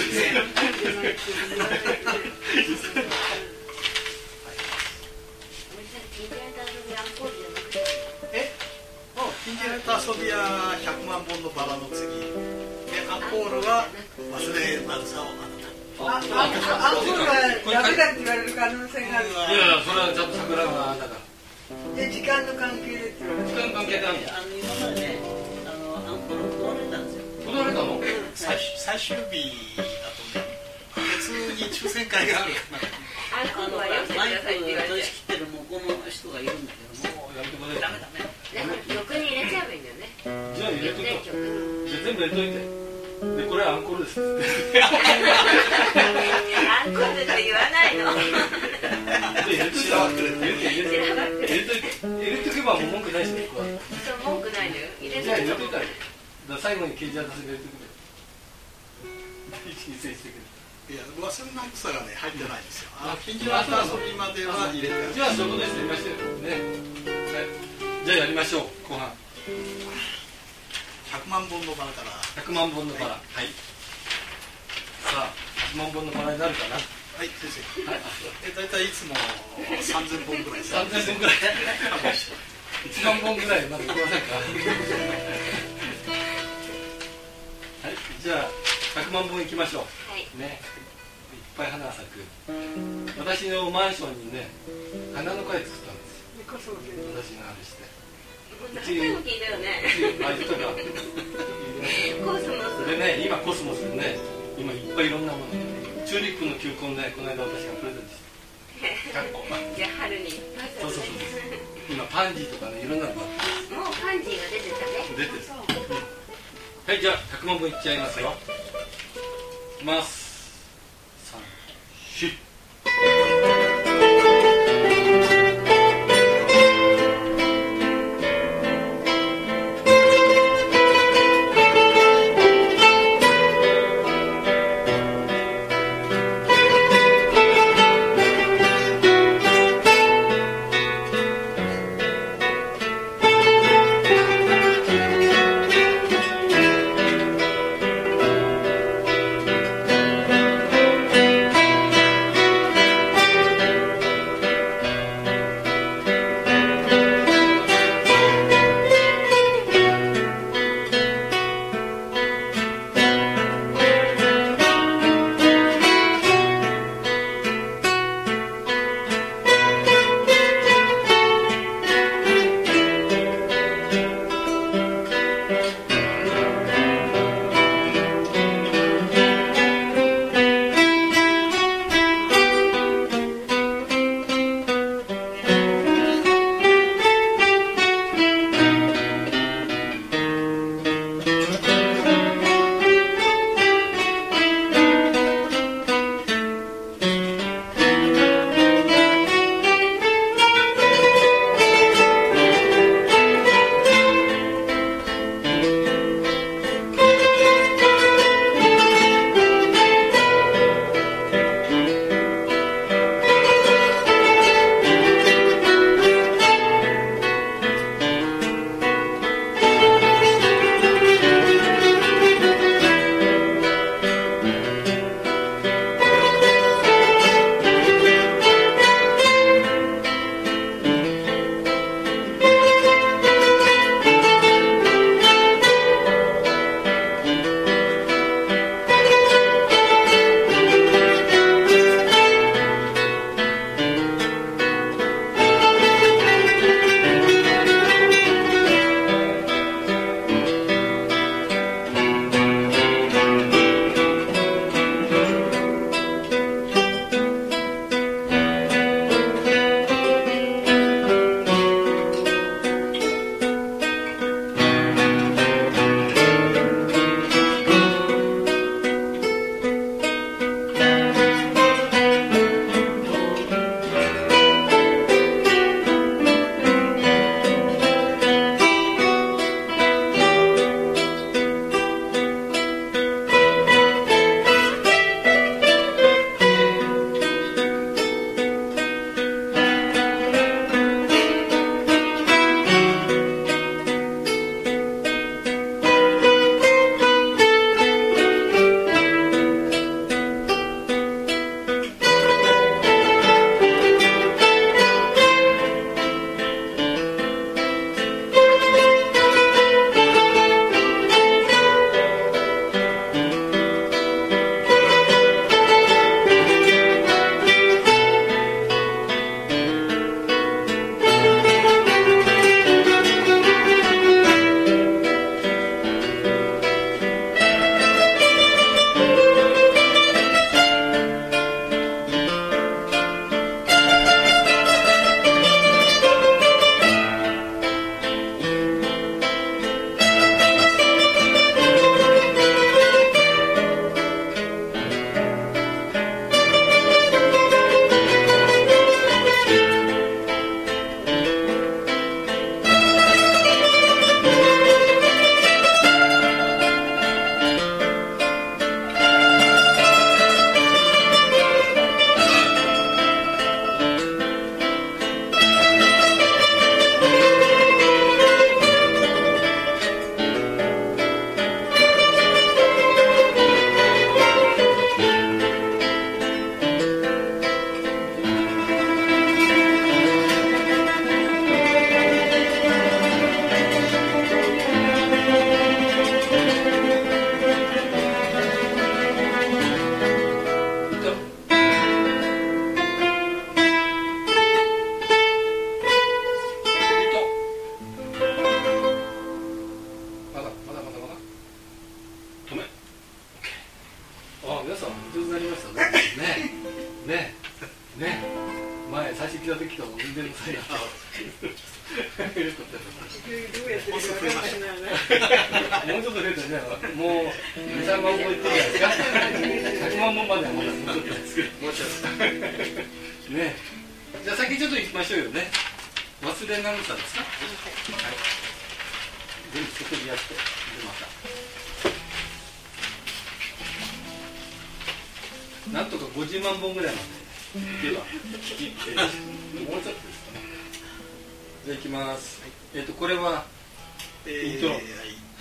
キンジェルタソビア100万本のバラの次で、アンコールは忘れまずさをあなた。 アンコールはダメだって言われる可能性がある。 いやいや、それはちゃんと桜がだから。 で、時間の関係でって言われる。 時間関係であるんだ。 今までね、アンコール取られたんですよ。 取られたの？ 最終日だとね、別に抽選会がある。 アンコールはよしてくださいって言われて。 取り仕切ってる向こうの人がいるんだけども、 やめてもらえ。 ダメダメ。 曲に入れちゃえばいいんだよね。 じゃあ入れとくと。じゃあ全部入れといて。でこれはアンコールです。 アンコールって言わないの。 入れといて。入れとけばもう文句ないしね。 そう文句ないのよ。入れじゃあ入れといたといたら。最後にケージアタス入れとくれ。申請してくれ。 いや、忘れな草がね入ってないんですよ。キンジェルタソビまでは入れてある。 じゃあそこでやりましょうね。はい。じゃあやりましょう。後半。 100万本のバラから。 100万本のバラ。はい。さあ、100万本のバラになるかな。 はい、先生。だいたいいつも3000本ぐらい。 3000本ぐらい。1万本ぐらいまでいきませんか。はい、じゃあ100万本いきましょう。 はい。 ね。 ぱい花が咲く。私のマンションにね、花の会作ったんですよ。私があれして。 何回も聞いたよね。 あ、言ったか。 コスモス。 でね、今コスモスでね、今いっぱいいろんなもの。チューリップの球根ね、この間私がプレゼントして。100個。 じゃあ春に。 そうそうそう。今パンジーとかね、いろんなのがあって。 もうパンジーが出てたね。 出てる。はい、じゃあ100万本いっちゃいますよ。いきます。3、4。 あ、皆さん上手になりましたね。ね前最初来た時と全然差があった。 どうやってるか分かんないな。 もうちょっと増えてね、もう2、3万本いってるじゃないですか。100万本まではまだもうちょっとですけど。 もうちょっとね。じゃあ先ちょっと行きましょうよね。忘れなぐさですか。はい。全部外にやって、でまた。なんとか50万本ぐらいまでいけば、もうちょっとですかね。じゃあ行きます。これはイントロ。はい。はい。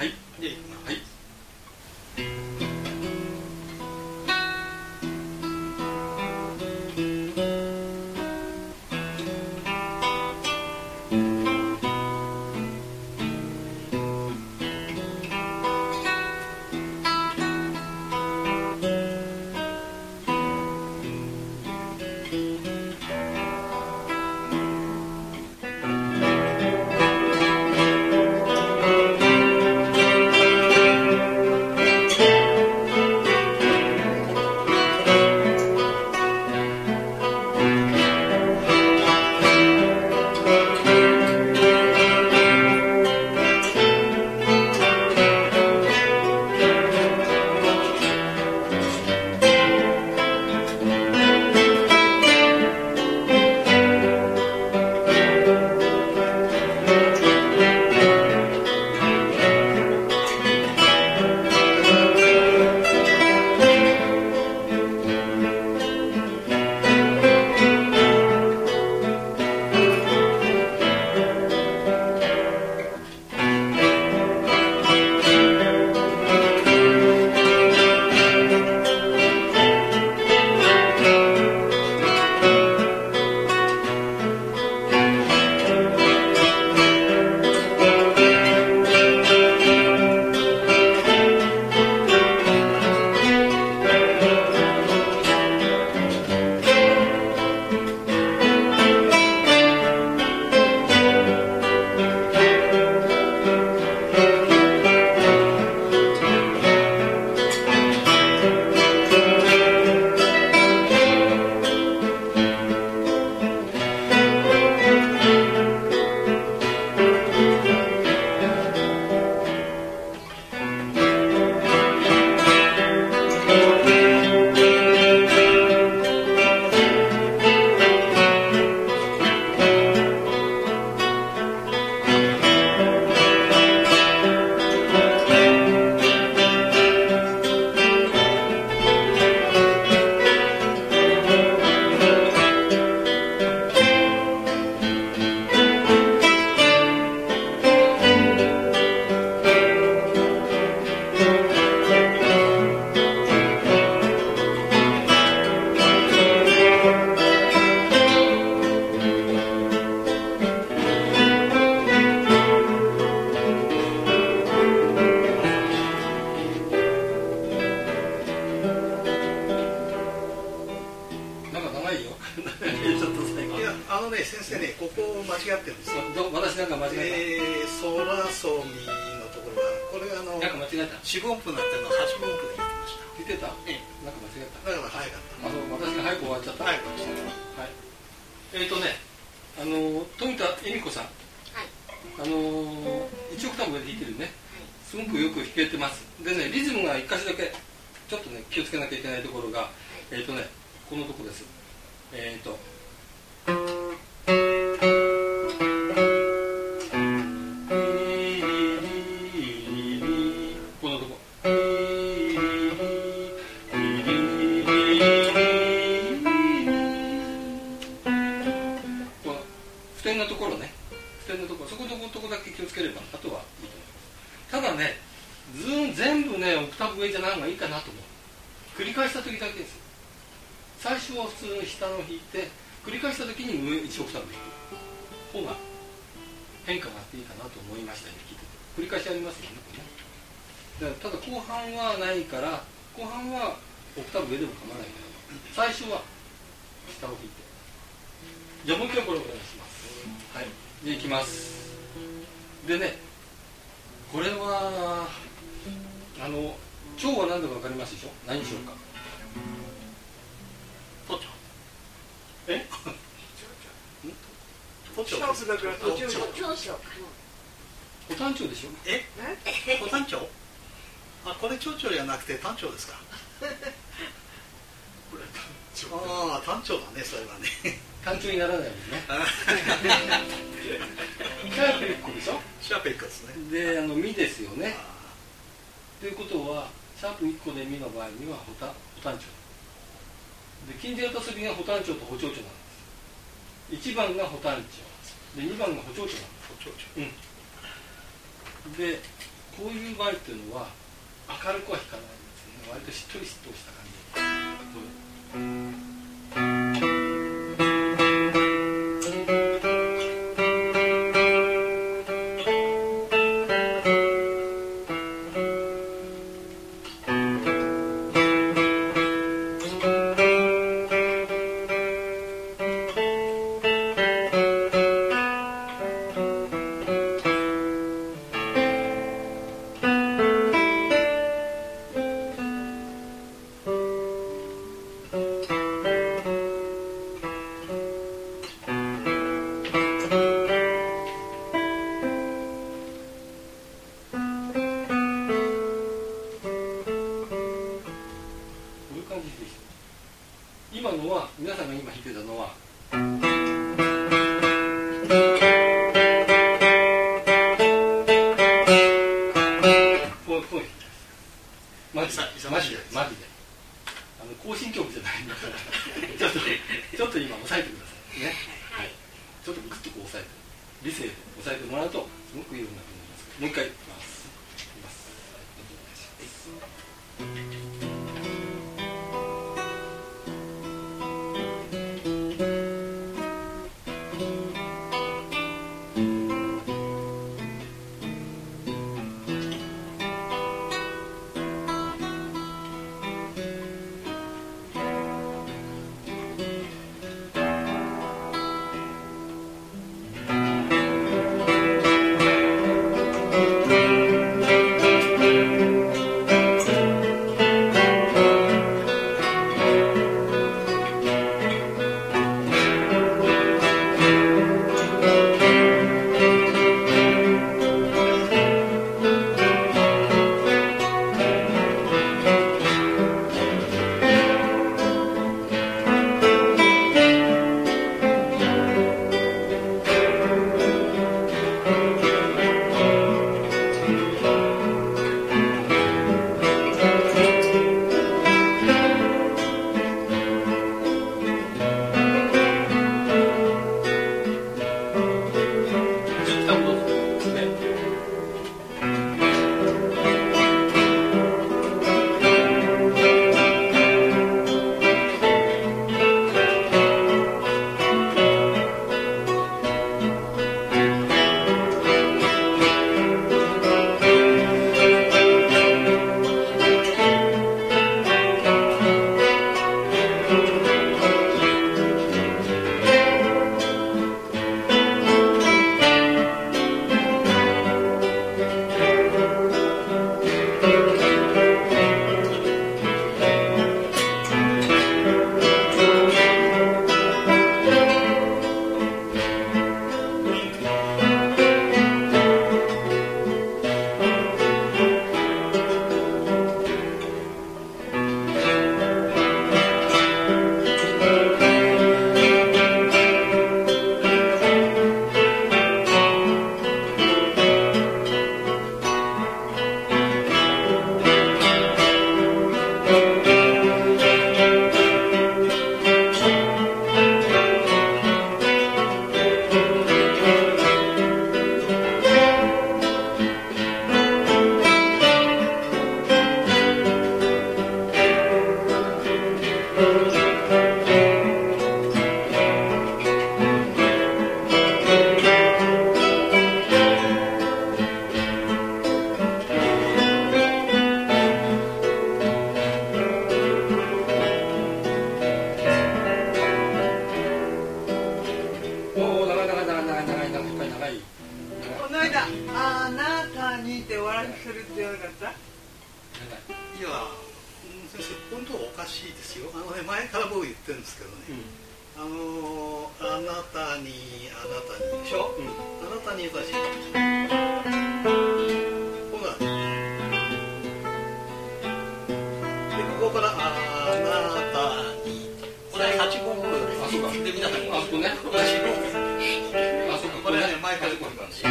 先生ね、ここ間違ってるんですよ。 私なんか間違えた。 ソラソミのところはこれがなんか間違えた。 4分音符になってるの8分音符で言ってました。 言ってた？なんか間違えた。 だから早かった。 私が早く終わっちゃった。 早く終わっちゃった。 はい。富田恵美子さん。 はい。 1オクターブで弾いてるね。すごくよく弾けてます。でね、リズムが1箇所だけちょっとね気をつけなきゃいけないところが、このとこです。このとこ。付点のところね。付点のところ、そこのとこだけ気をつければ、あとはいいと思います。ただね、全部ね、オクターブ上じゃない方がいいかなと思う。繰り返した時だけです。最初は普通に下の弾いて、繰り返した時に上1オクターブ弾く方が変化があっていいかなと思いましたね、聞いてて。繰り返しありますよね、これね。ただ後半はないから、後半はオクターブ上でも構わないけど、最初は下を弾いて。じゃあもう一回これお願いします。はい。で、いきます。でね、これは、今日は何だか分かりますでしょ？何しようか。 都庁え都庁シャープだから途中長所か保丹町でしょ。 都丹町あ、これ町長じゃなくて丹町ですか。 これああ、丹町だね、それはね。 単調にならないもんね。シャープ1個でしょ。 シャープ1個ですね。 で、ミですよね。 あということは、シャープ1個でミの場合には保丹町。で、近世とすびが保丹町と補聴町なんです。1番が保丹町。で、2番が補聴町なんです。 都庁長。 で、こういう場合っていうのは、明るくは弾かないんですね。割としっとりしっとりした感じ。今のは、皆さんが今弾いてたのはこう弾いてますマジで行進曲じゃないんだからちょっと今押さえてくださいね。 はい。 ちょっとグッとこう押さえて理性で押さえてもらうとすごくいいようになると思います。もう一回いきます。 しいですよ。前から僕言ってるんですけどね、あなたにでしょ、あなたに私ここがで、ここからあなたに、これ8本分で皆さんあそこね、 これ4本あそここれね前からこうなんですよ。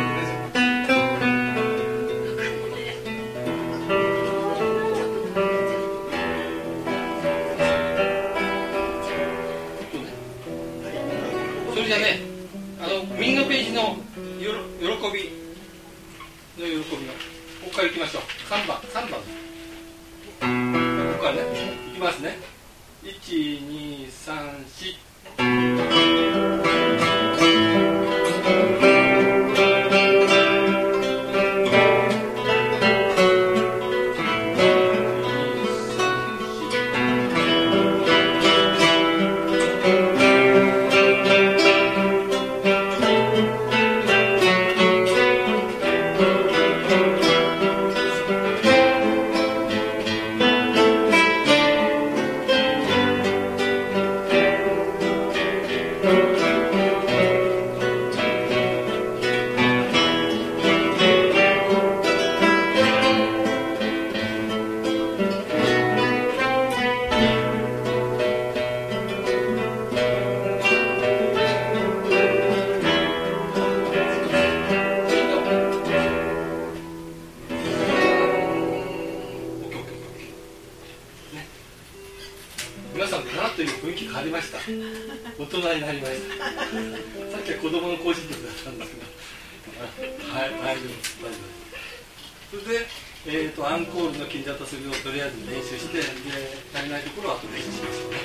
それじゃね、右のページの喜びのここからいきましょう。3番ここからね、いきますね。1,2,3,4皆さん、習という雰囲気変わりました。大人になりました。さっきは子供の行進曲だったんですけど、はい、大丈夫です。それで、アンコールの金座とするをとりあえず練習して、で足りないところはあと練習しましょうね。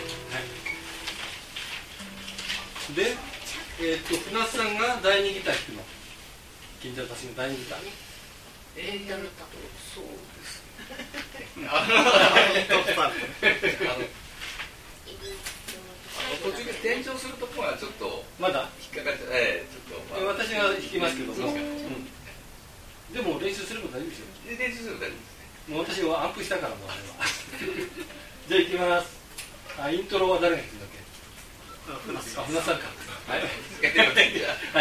はい、で、船津さんが第2ギター弾くの。金座とする第2ギター。 やるとそうです途中で転調するところはちょっとまだ引っかかっちゃう。ちょっと、 私が弾きますけども、でも練習すれば大丈夫ですよ。 練習すると大丈夫ですね。 もう私はアンプしたからもうあれは。じゃあ行きます。イントロは誰が弾くんだっけ？船津さんか。はい。はい。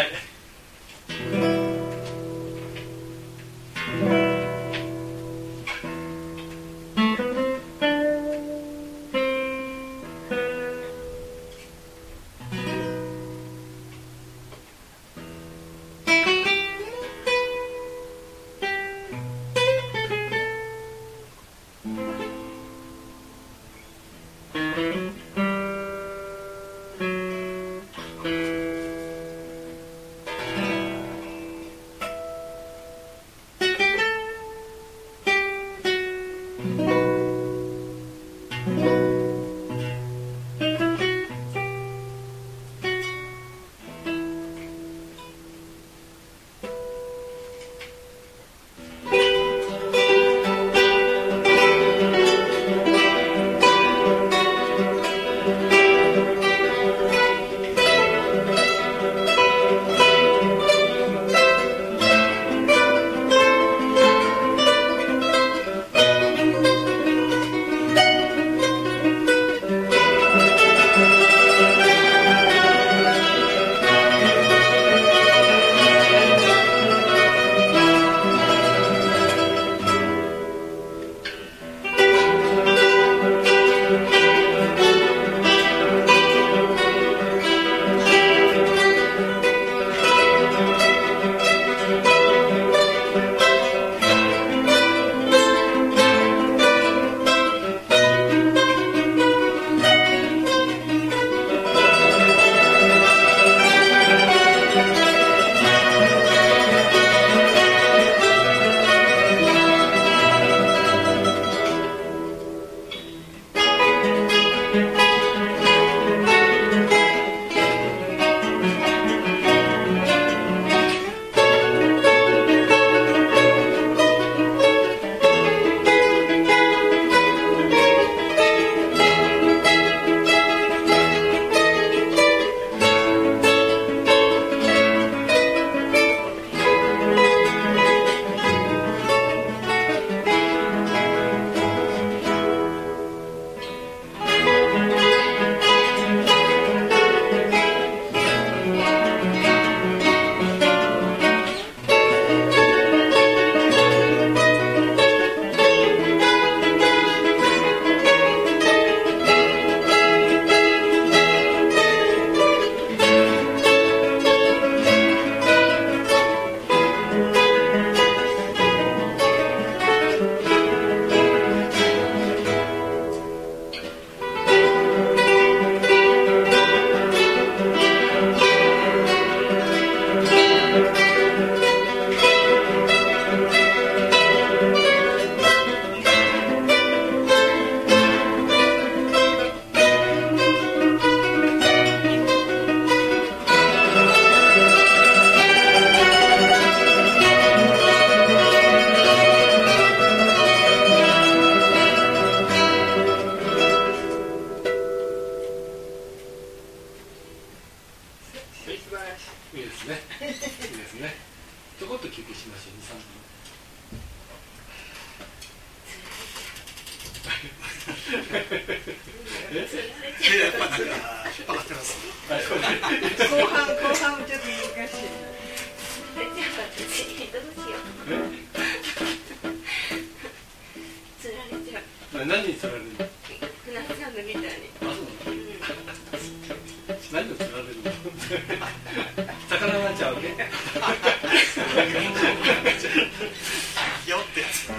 やっぱなんか引っ張ってます。 後半ちょっと難しい。 じゃあ私どうしよう。釣られちゃう。 何に釣られるの？ 船津さんのみたいに。 あ、そうなの？何を釣られるの？魚になっちゃうわけ？ よってやつ。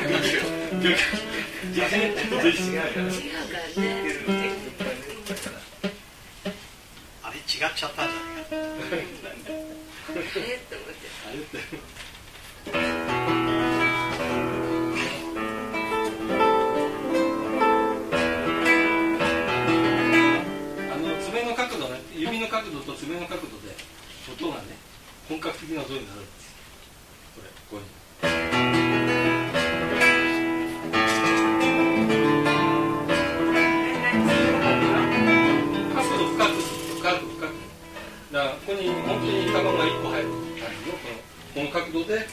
違うからね。 あれ違っちゃったんじゃないか。 あれって思って。 あれって爪の角度ね、指の角度と爪の角度で音がね、本格的な音になるんです。これ、こういうの。角度深く。だからここに本当に玉が1個入る感じのこの角度で。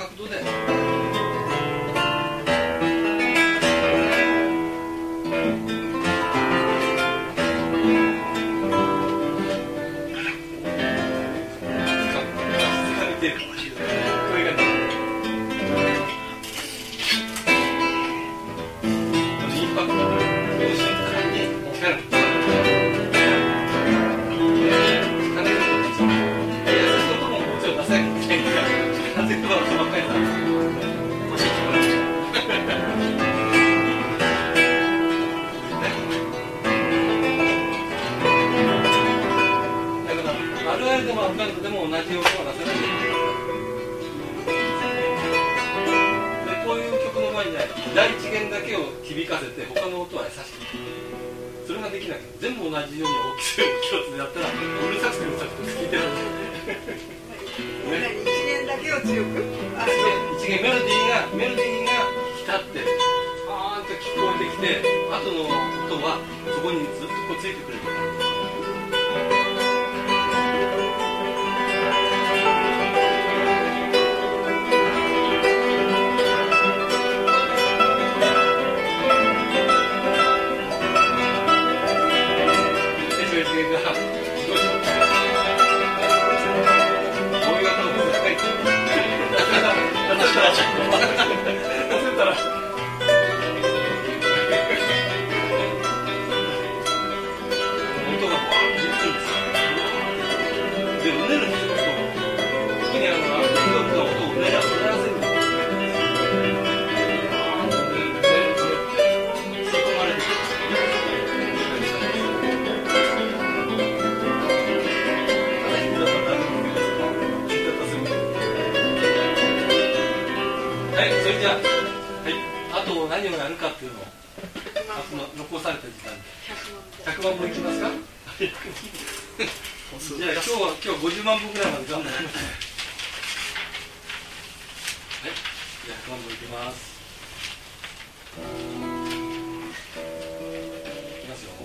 でも同じ音が出せない。でこういう曲の場合には第一弦だけを響かせて他の音は優しく。それができない。全部同じように大きさをやったらうるさくて聞いてる。 一弦だけを強く。 一弦メロディーが浸ってパーンと聞こえてきて、後の音はそこにずっとこうついてくれる。何をやるかっていうのを残された時間で100万本いきますか？じゃあ今日50万本ぐらいまで頑張ります。はい、じゃあ100万本いきます。いきますよ。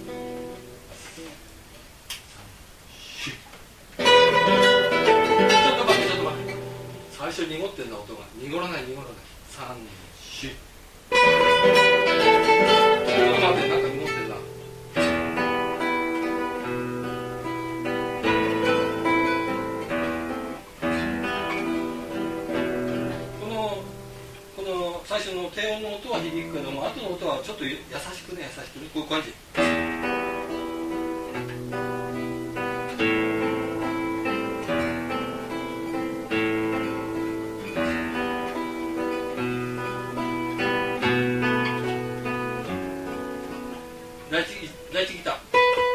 ちょっと待って。最初濁ってんだ音が。濁らない。3、4。ちょっと待って、なんか濁ってるな。この最初の低音の音は響くけども、後の音はちょっと優しくね、こういう感じ。第一ギター。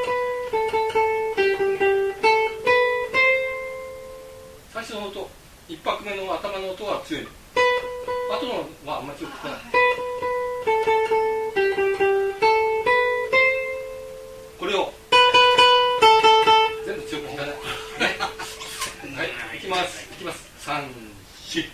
最初の音、一拍目の頭の音は強いの。後のはあんまり強く聞こえない。これを全部強く弾かない。はい、いきます。3、4。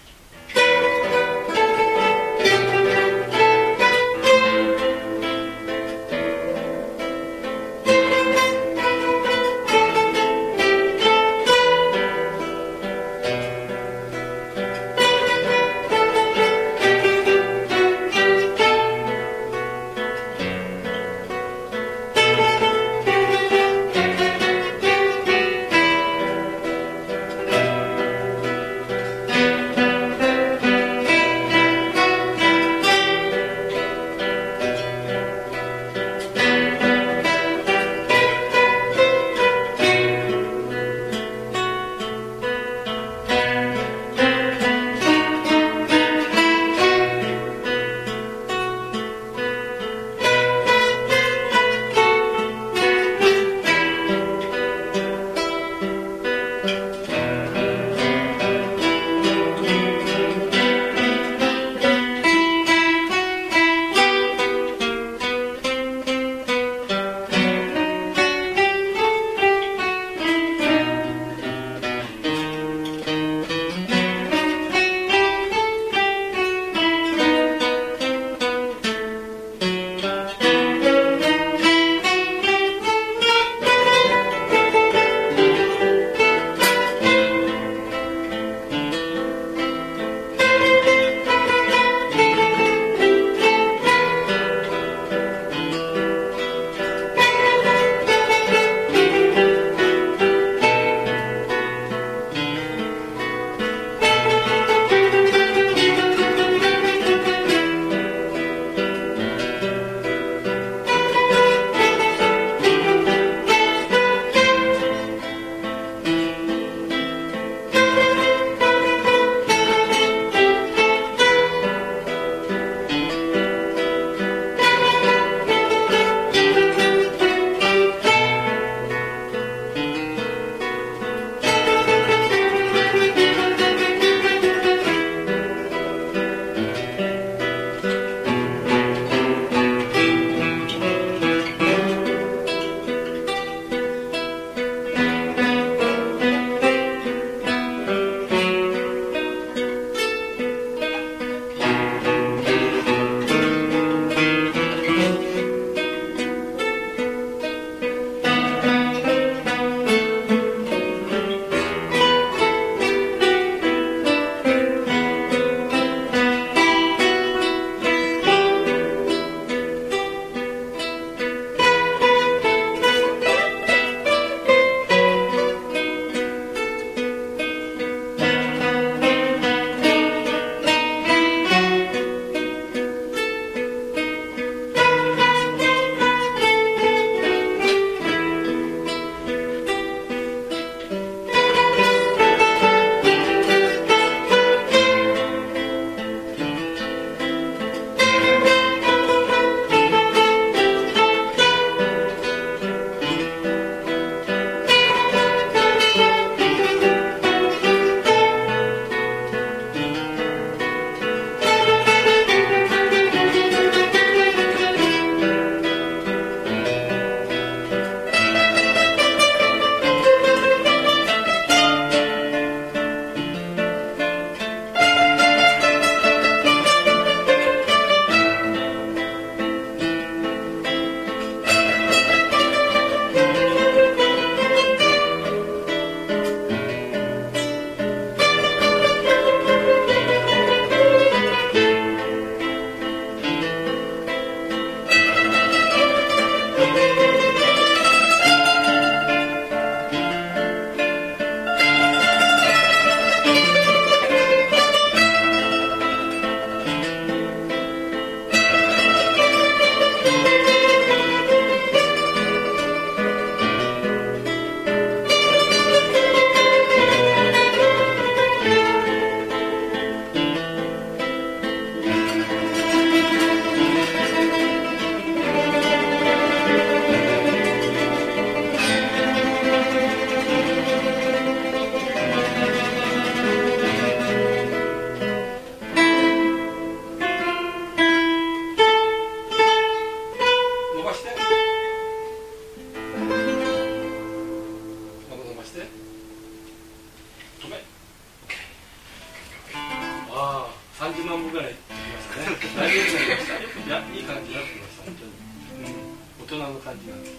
の感じなんです。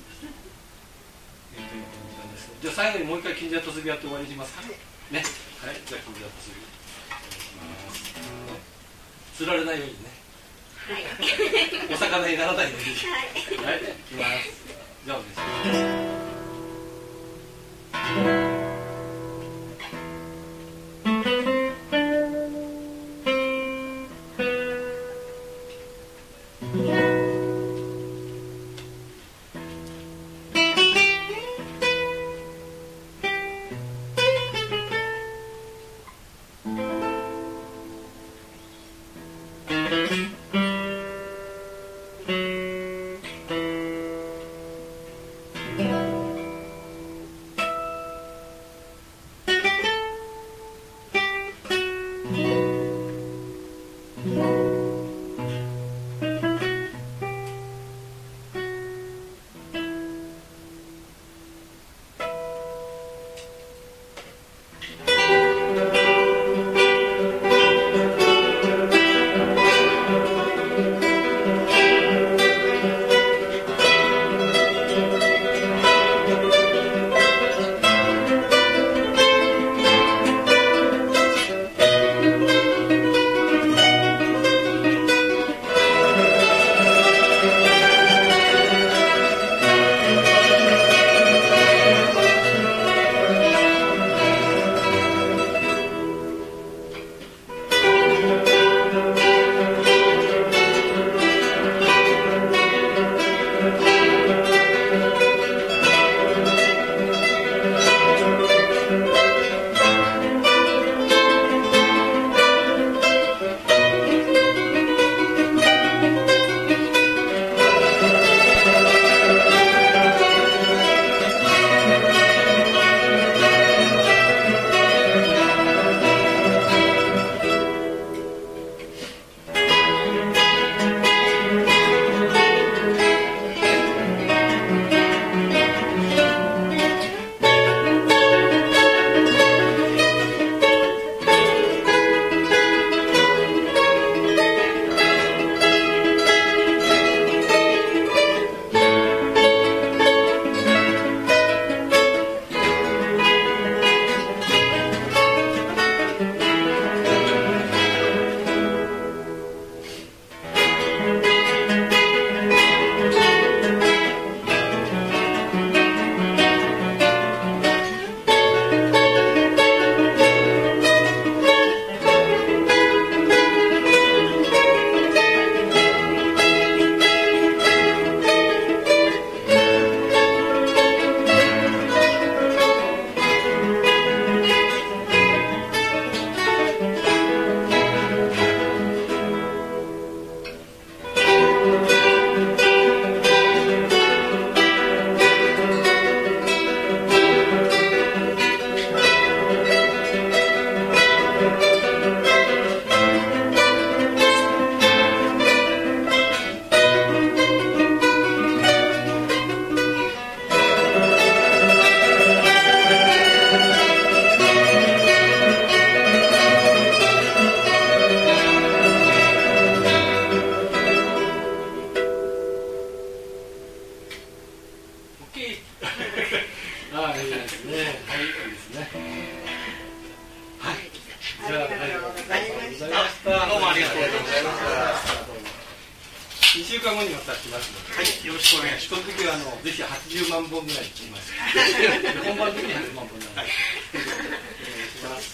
じゃあ最後にもう一回金蛇突びやって終わりにしますかね。はい、じゃあ金蛇突び釣られないようにね。 はい。 お魚にならないように。 はい。 はい、いきます。じゃあお願いします。2週間後にまた来ますので、はい、よろしくお願いします。その時はぜひ80万本ぐらい来ます。本番の時に80万本なんで、はい、お願いします。